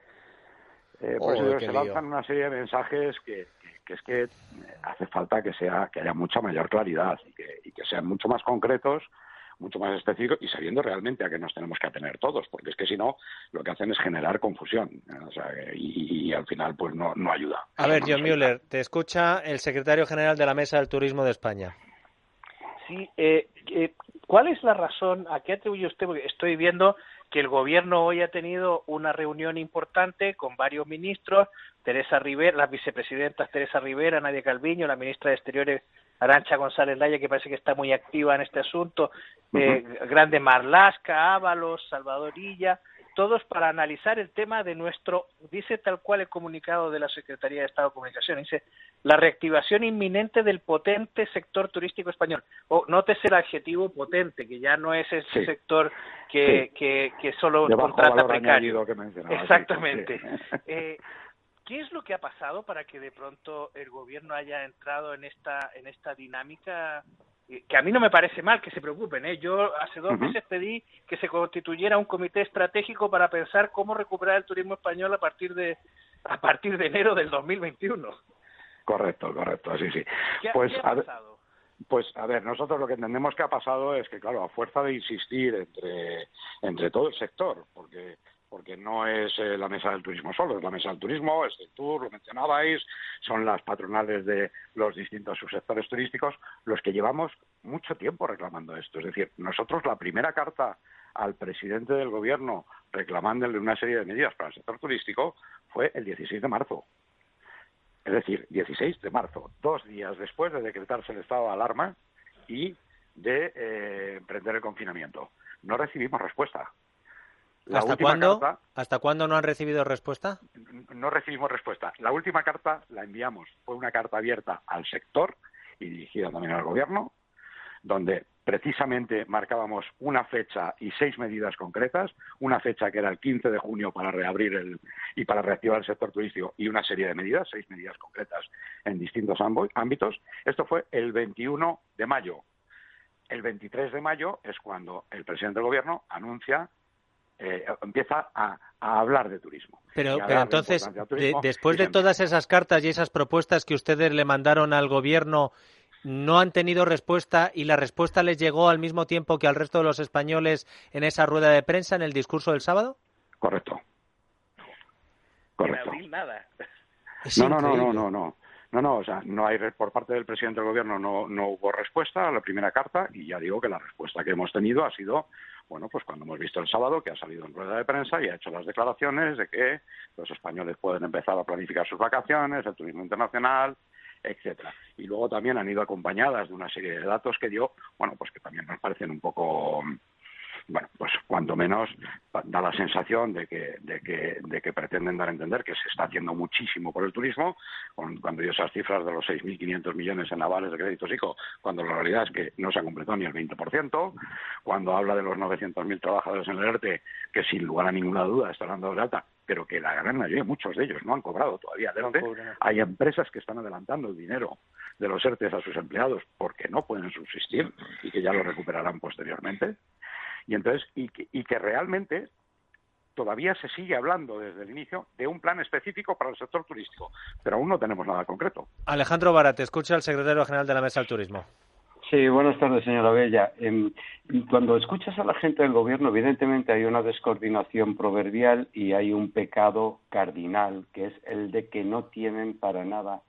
eh, por Oh, eso digo, qué se lío. lanzan una serie de mensajes que, que, que es que hace falta que sea que haya mucha mayor claridad y que, y que sean mucho más concretos, mucho más específicos y sabiendo realmente a qué nos tenemos que atener todos, porque es que si no, lo que hacen es generar confusión, o sea, y, y al final pues no, no ayuda. A ver, no John nos ayuda. Mueller, te escucha el secretario general de la Mesa del Turismo de España. Sí, eh, eh, ¿cuál es la razón? ¿A qué atribuye usted? Porque estoy viendo que el gobierno hoy ha tenido una reunión importante con varios ministros, Teresa Rivera, las vicepresidentas Teresa Rivera, Nadia Calviño, la ministra de Exteriores Arantxa González Laya, que parece que está muy activa en este asunto, eh, uh-huh. Grande Marlaska, Ábalos, Salvador Illa, todos para analizar el tema de nuestro, dice tal cual el comunicado de la Secretaría de Estado de Comunicación, dice, la reactivación inminente del potente sector turístico español. O nótese el adjetivo potente, que ya no es ese sí. sector que, sí. que, que solo de contrata precario. Que mencionaba, exactamente. Sí. Eh, ¿Qué es lo que ha pasado para que de pronto el gobierno haya entrado en esta en esta dinámica que a mí no me parece mal que se preocupen, ¿eh? Yo hace dos Uh-huh. meses pedí que se constituyera un comité estratégico para pensar cómo recuperar el turismo español a partir de a partir de enero del dos mil veintiuno. Correcto, correcto, sí, sí. ¿Qué, Pues ¿qué a ha ver, pasado? Pues a ver, nosotros lo que entendemos que ha pasado es que, claro, a fuerza de insistir entre, entre todo el sector, porque porque no es eh, la mesa del turismo solo, es la mesa del turismo, es el tour, lo mencionabais, son las patronales de los distintos subsectores turísticos, los que llevamos mucho tiempo reclamando esto. Es decir, nosotros la primera carta al presidente del gobierno reclamándole una serie de medidas para el sector turístico fue el dieciséis de marzo. Es decir, dieciséis de marzo, dos días después de decretarse el estado de alarma y de eh, emprender el confinamiento. No recibimos respuesta. La ¿Hasta última cuándo? carta, ¿Hasta cuándo no han recibido respuesta? no recibimos respuesta. La última carta la enviamos, fue una carta abierta al sector y dirigida también al gobierno, donde precisamente marcábamos una fecha y seis medidas concretas, una fecha que era el quince de junio para reabrir el y para reactivar el sector turístico y una serie de medidas, seis medidas concretas en distintos ámbitos. Esto fue el veintiuno de mayo. El veintitrés de mayo es cuando el presidente del gobierno anuncia, eh, empieza a, a hablar de turismo. Pero, pero pero entonces, de, después de dicen, todas esas cartas y esas propuestas que ustedes le mandaron al gobierno, ¿no han tenido respuesta y la respuesta les llegó al mismo tiempo que al resto de los españoles en esa rueda de prensa, en el discurso del sábado? Correcto. Correcto. En abril nada. No, no, no, no, no, no. No, no, o sea, no hay por parte del presidente del gobierno no, no hubo respuesta a la primera carta y ya digo que la respuesta que hemos tenido ha sido, bueno, pues cuando hemos visto el sábado que ha salido en rueda de prensa y ha hecho las declaraciones de que los españoles pueden empezar a planificar sus vacaciones, el turismo internacional, etcétera. Y luego también han ido acompañadas de una serie de datos que dio, bueno, pues que también nos parecen un poco, bueno, pues cuanto menos da la sensación de que, de que, de que pretenden dar a entender que se está haciendo muchísimo por el turismo, con, cuando dio esas cifras de los seis mil quinientos millones en avales de créditos I C O, cuando la realidad es que no se ha completado ni el veinte por ciento, cuando habla de los novecientos mil trabajadores en el ERTE, que sin lugar a ninguna duda están dando de alta, pero que la gran mayoría, muchos de ellos, no han cobrado todavía. ¿De dónde? Hay empresas que están adelantando el dinero de los ERTEs a sus empleados porque no pueden subsistir y que ya lo recuperarán posteriormente. Y entonces, y que, y que realmente todavía se sigue hablando desde el inicio de un plan específico para el sector turístico, pero aún no tenemos nada concreto. Alejandro Vara, te escucha el secretario general de la Mesa del Turismo. Sí, buenas tardes, señora Bella. Eh, cuando escuchas a la gente del gobierno, evidentemente hay una descoordinación proverbial y hay un pecado cardinal, que es el de que no tienen para nada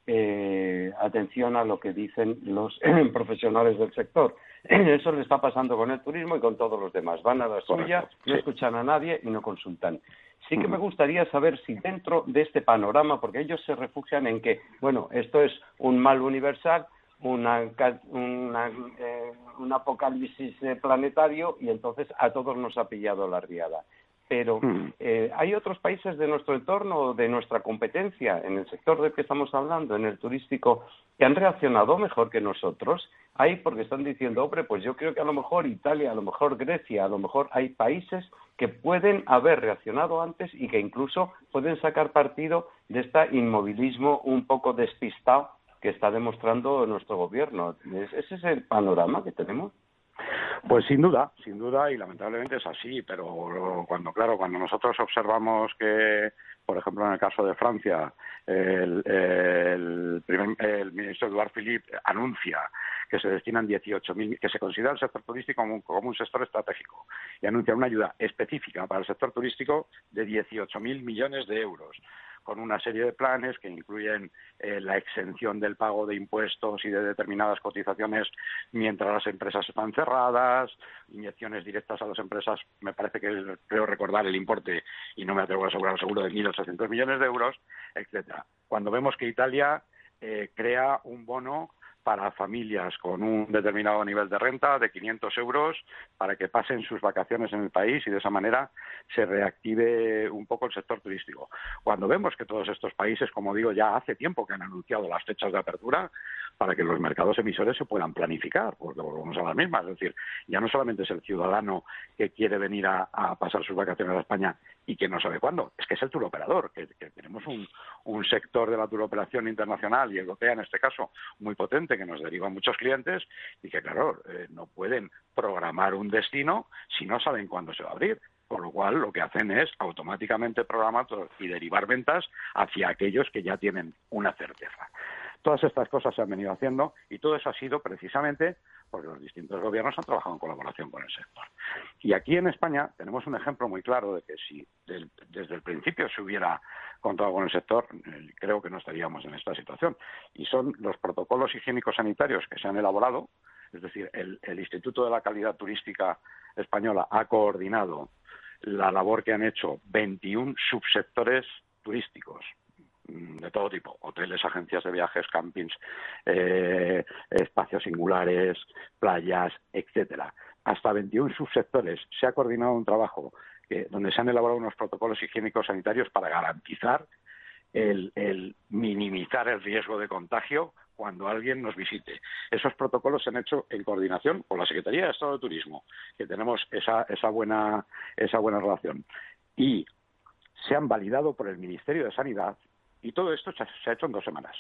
eh, atención a lo que dicen los profesionales del sector. Eso le está pasando con el turismo y con todos los demás. Van a la suya, no escuchan a nadie y no consultan. Sí que me gustaría saber si dentro de este panorama, porque ellos se refugian en que, bueno, esto es un mal universal, una, una, eh, un apocalipsis planetario y entonces a todos nos ha pillado la riada. Pero eh, hay otros países de nuestro entorno, de nuestra competencia, en el sector del que estamos hablando, en el turístico, que han reaccionado mejor que nosotros. Hay porque están diciendo, hombre, pues yo creo que a lo mejor Italia, a lo mejor Grecia, a lo mejor hay países que pueden haber reaccionado antes y que incluso pueden sacar partido de este inmovilismo un poco despistado que está demostrando nuestro gobierno. ¿Ese es el panorama que tenemos? Pues sin duda, sin duda, y lamentablemente es así, pero cuando, claro, cuando nosotros observamos que, por ejemplo, en el caso de Francia, el, el, primer, el ministro Edouard Philippe anuncia que se destinan dieciocho mil, que se considera el sector turístico como un, como un sector estratégico, y anuncia una ayuda específica para el sector turístico de dieciocho mil millones de euros, con una serie de planes que incluyen eh, la exención del pago de impuestos y de determinadas cotizaciones mientras las empresas están cerradas, inyecciones directas a las empresas, me parece que creo recordar el importe, y no me atrevo a asegurar seguro, de mil ochocientos millones de euros, etcétera. Cuando vemos que Italia eh, crea un bono para familias con un determinado nivel de renta de quinientos euros para que pasen sus vacaciones en el país y de esa manera se reactive un poco el sector turístico. Cuando vemos que todos estos países, como digo, ya hace tiempo que han anunciado las fechas de apertura para que los mercados emisores se puedan planificar, porque volvemos a las mismas. Es decir, ya no solamente es el ciudadano que quiere venir a, a pasar sus vacaciones a España y que no sabe cuándo, es que es el turoperador, que, que tenemos un, un sector de la turoperación internacional y europea, en este caso, muy potente, que nos deriva muchos clientes y que, claro, eh, no pueden programar un destino si no saben cuándo se va a abrir. Con lo cual, lo que hacen es automáticamente programar y derivar ventas hacia aquellos que ya tienen una certeza. Todas estas cosas se han venido haciendo y todo eso ha sido precisamente porque los distintos gobiernos han trabajado en colaboración con el sector. Y aquí en España tenemos un ejemplo muy claro de que si del, desde el principio se hubiera contado con el sector, eh, creo que no estaríamos en esta situación. Y son los protocolos higiénicos sanitarios que se han elaborado, es decir, el, el Instituto de la Calidad Turística Española ha coordinado la labor que han hecho veintiún subsectores turísticos de todo tipo, hoteles, agencias de viajes, campings, eh, espacios singulares, playas, etcétera. Hasta veintiún subsectores. Se ha coordinado un trabajo que, donde se han elaborado unos protocolos higiénicos sanitarios para garantizar el, el minimizar el riesgo de contagio cuando alguien nos visite. Esos protocolos se han hecho en coordinación con la Secretaría de Estado de Turismo, que tenemos esa, esa, buena, esa buena relación. Y se han validado por el Ministerio de Sanidad y todo esto se ha hecho en dos semanas.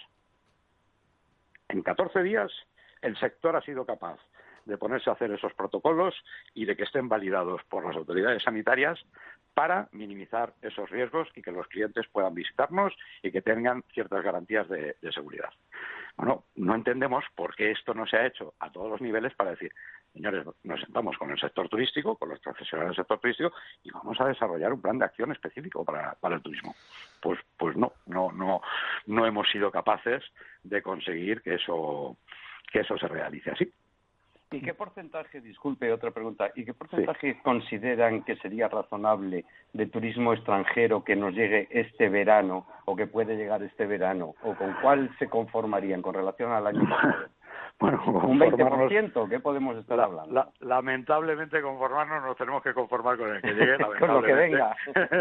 En catorce días el sector ha sido capaz de ponerse a hacer esos protocolos y de que estén validados por las autoridades sanitarias para minimizar esos riesgos y que los clientes puedan visitarnos y que tengan ciertas garantías de, de seguridad. Bueno, no entendemos por qué esto no se ha hecho a todos los niveles para decir, señores, nos sentamos con el sector turístico, con los profesionales del sector turístico y vamos a desarrollar un plan de acción específico para, para el turismo. Pues, pues no, no, no, no hemos sido capaces de conseguir que eso, que eso se realice así. ¿Y qué porcentaje, disculpe, otra pregunta, ¿y qué porcentaje sí. consideran que sería razonable de turismo extranjero que nos llegue este verano o que puede llegar este verano? ¿O con cuál se conformarían con relación al año pasado? Bueno, ¿un veinte por ciento? ¿Qué podemos estar la, hablando? La, lamentablemente conformarnos nos tenemos que conformar con el que llegue, con lo que venga.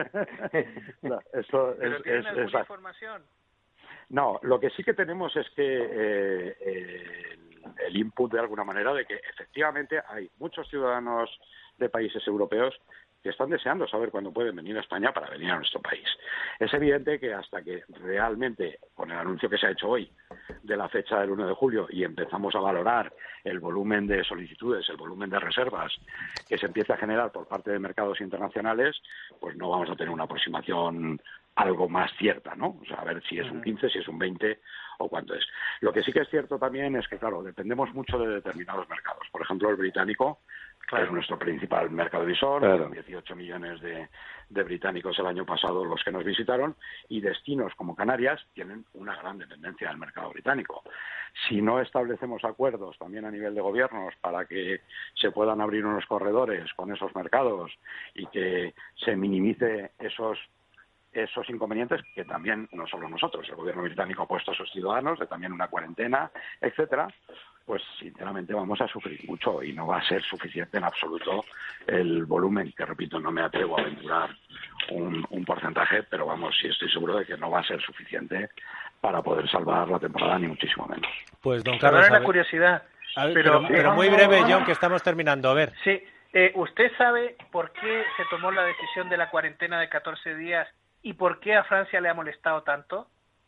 no, eso ¿Pero es, tienen es, alguna es, información? No, lo que sí que tenemos es que eh, eh, el input de alguna manera de que efectivamente hay muchos ciudadanos de países europeos que están deseando saber cuándo pueden venir a España para venir a nuestro país. Es evidente que hasta que realmente, con el anuncio que se ha hecho hoy de la fecha del uno de julio y empezamos a valorar el volumen de solicitudes, el volumen de reservas que se empieza a generar por parte de mercados internacionales, pues no vamos a tener una aproximación algo más cierta, ¿no? O sea, a ver si es un quince, si es un veinte o cuánto es. Lo que sí que es cierto también es que, claro, dependemos mucho de determinados mercados. Por ejemplo, el británico, claro, es nuestro principal mercado visor, claro. dieciocho millones de, de británicos el año pasado los que nos visitaron, y destinos como Canarias tienen una gran dependencia del mercado británico. Si no establecemos acuerdos también a nivel de gobiernos para que se puedan abrir unos corredores con esos mercados y que se minimice esos esos inconvenientes que también, no solo nosotros, el gobierno británico ha puesto a sus ciudadanos, de también una cuarentena, etcétera, pues sinceramente vamos a sufrir mucho y no va a ser suficiente en absoluto el volumen, que repito, no me atrevo a aventurar un, un porcentaje, pero vamos, sí estoy seguro de que no va a ser suficiente para poder salvar la temporada, ni muchísimo menos. Pues don Carlos, Perdón la curiosidad, a ver, pero, pero, pero muy breve, John, que estamos terminando, a ver. Sí, eh, ¿usted sabe por qué se tomó la decisión de la cuarentena de catorce días y por qué a Francia le ha molestado tanto?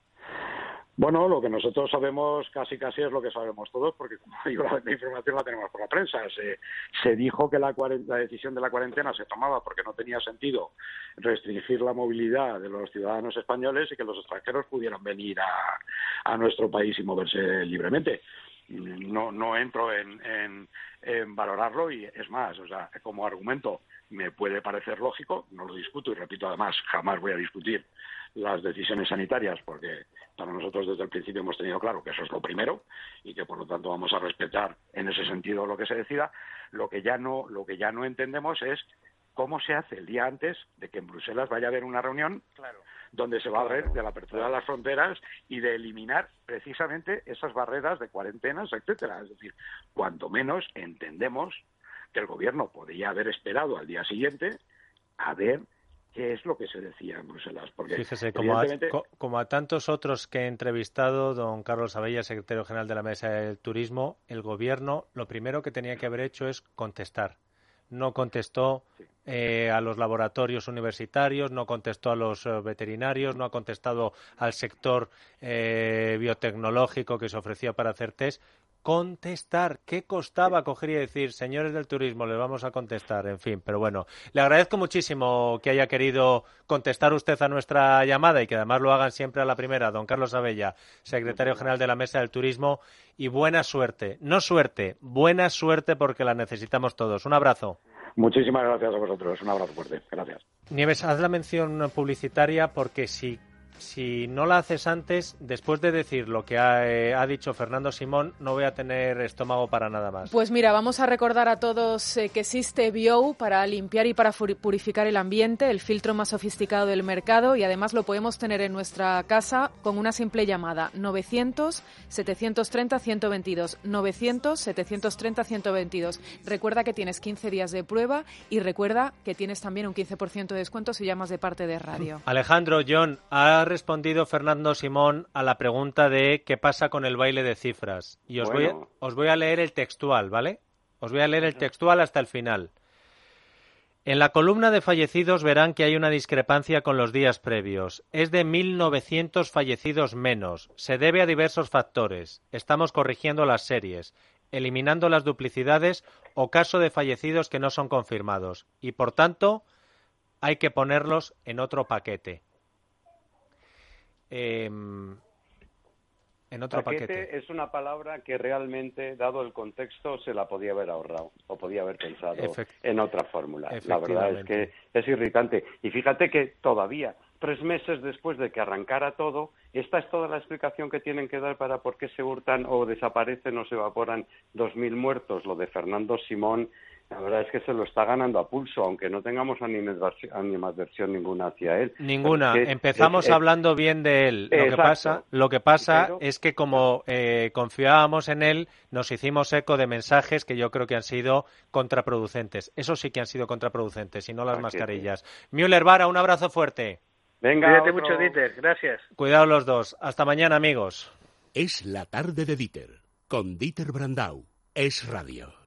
Bueno, lo que nosotros sabemos casi casi es lo que sabemos todos, porque como digo, la, la información la tenemos por la prensa. Se, se dijo que la, la decisión de la cuarentena se tomaba porque no tenía sentido restringir la movilidad de los ciudadanos españoles y que los extranjeros pudieran venir a, a nuestro país y moverse libremente. No, no entro en, en, en valorarlo y es más, o sea, como argumento me puede parecer lógico, no lo discuto y repito, además jamás voy a discutir las decisiones sanitarias porque para nosotros desde el principio hemos tenido claro que eso es lo primero y que por lo tanto vamos a respetar en ese sentido lo que se decida. Lo que ya no, lo que ya no entendemos es cómo se hace el día antes de que en Bruselas vaya a haber una reunión, claro, donde se va a hablar de la apertura de las fronteras y de eliminar precisamente esas barreras de cuarentenas, etcétera. Es decir, cuanto menos entendemos que el gobierno podría haber esperado al día siguiente a ver qué es lo que se decía en Bruselas. Porque fíjese, como a, evidentemente... co, como a tantos otros que he entrevistado, don Carlos Abella, secretario general de la Mesa del Turismo, el Gobierno lo primero que tenía que haber hecho es contestar. No contestó eh, a los laboratorios universitarios, no contestó a los eh, veterinarios, no ha contestado al sector eh, biotecnológico que se ofrecía para hacer test. Contestar. ¿Qué costaba coger y decir, señores del turismo, les vamos a contestar? En fin, pero bueno, le agradezco muchísimo que haya querido contestar usted a nuestra llamada y que además lo hagan siempre a la primera. Don Carlos Abella, secretario general de la Mesa del Turismo, y buena suerte. No suerte, buena suerte porque la necesitamos todos. Un abrazo. Muchísimas gracias a vosotros. Un abrazo fuerte. Gracias. Nieves, haz la mención publicitaria porque si... Si no la haces antes, después de decir lo que ha, eh, ha dicho Fernando Simón, no voy a tener estómago para nada más. Pues mira, vamos a recordar a todos eh, que existe Bio para limpiar y para purificar el ambiente, el filtro más sofisticado del mercado, y además lo podemos tener en nuestra casa con una simple llamada: novecientos, setecientos treinta, ciento veintidós, novecientos, setecientos treinta, ciento veintidós. Recuerda que tienes quince días de prueba y recuerda que tienes también un quince por ciento de descuento si llamas de parte de radio. Alejandro, John, ha respondido Fernando Simón a la pregunta de qué pasa con el baile de cifras. Y os, bueno. voy, a, os voy a leer el textual, ¿vale? Os voy a leer el textual hasta el final. En la columna de fallecidos verán que hay una discrepancia con los días previos. Es de mil novecientos fallecidos menos. Se debe a diversos factores. Estamos corrigiendo las series, eliminando las duplicidades o caso de fallecidos que no son confirmados. Y, por tanto, hay que ponerlos en otro paquete. Eh, en otro paquete, paquete es una palabra que realmente, dado el contexto, se la podía haber ahorrado o podía haber pensado Efect- en otra fórmula. La verdad es que es irritante. Y fíjate que todavía, tres meses después de que arrancara todo, esta es toda la explicación que tienen que dar para por qué se hurtan o desaparecen o se evaporan dos mil muertos. Lo de Fernando Simón, la verdad es que se lo está ganando a pulso, aunque no tengamos animadversión ninguna hacia él. Ninguna. Es que, Empezamos es, es, hablando bien de él. Lo exacto. que pasa, lo que pasa Pero, es que como eh, confiábamos en él, nos hicimos eco de mensajes que yo creo que han sido contraproducentes. Eso sí que han sido contraproducentes, y no las mascarillas. Sí. Müller Vara, un abrazo fuerte. Venga, cuídate otro. mucho, Dieter. Gracias. Cuidado los dos. Hasta mañana, amigos. Es la tarde de Dieter, con Dieter Brandau. Es Radio.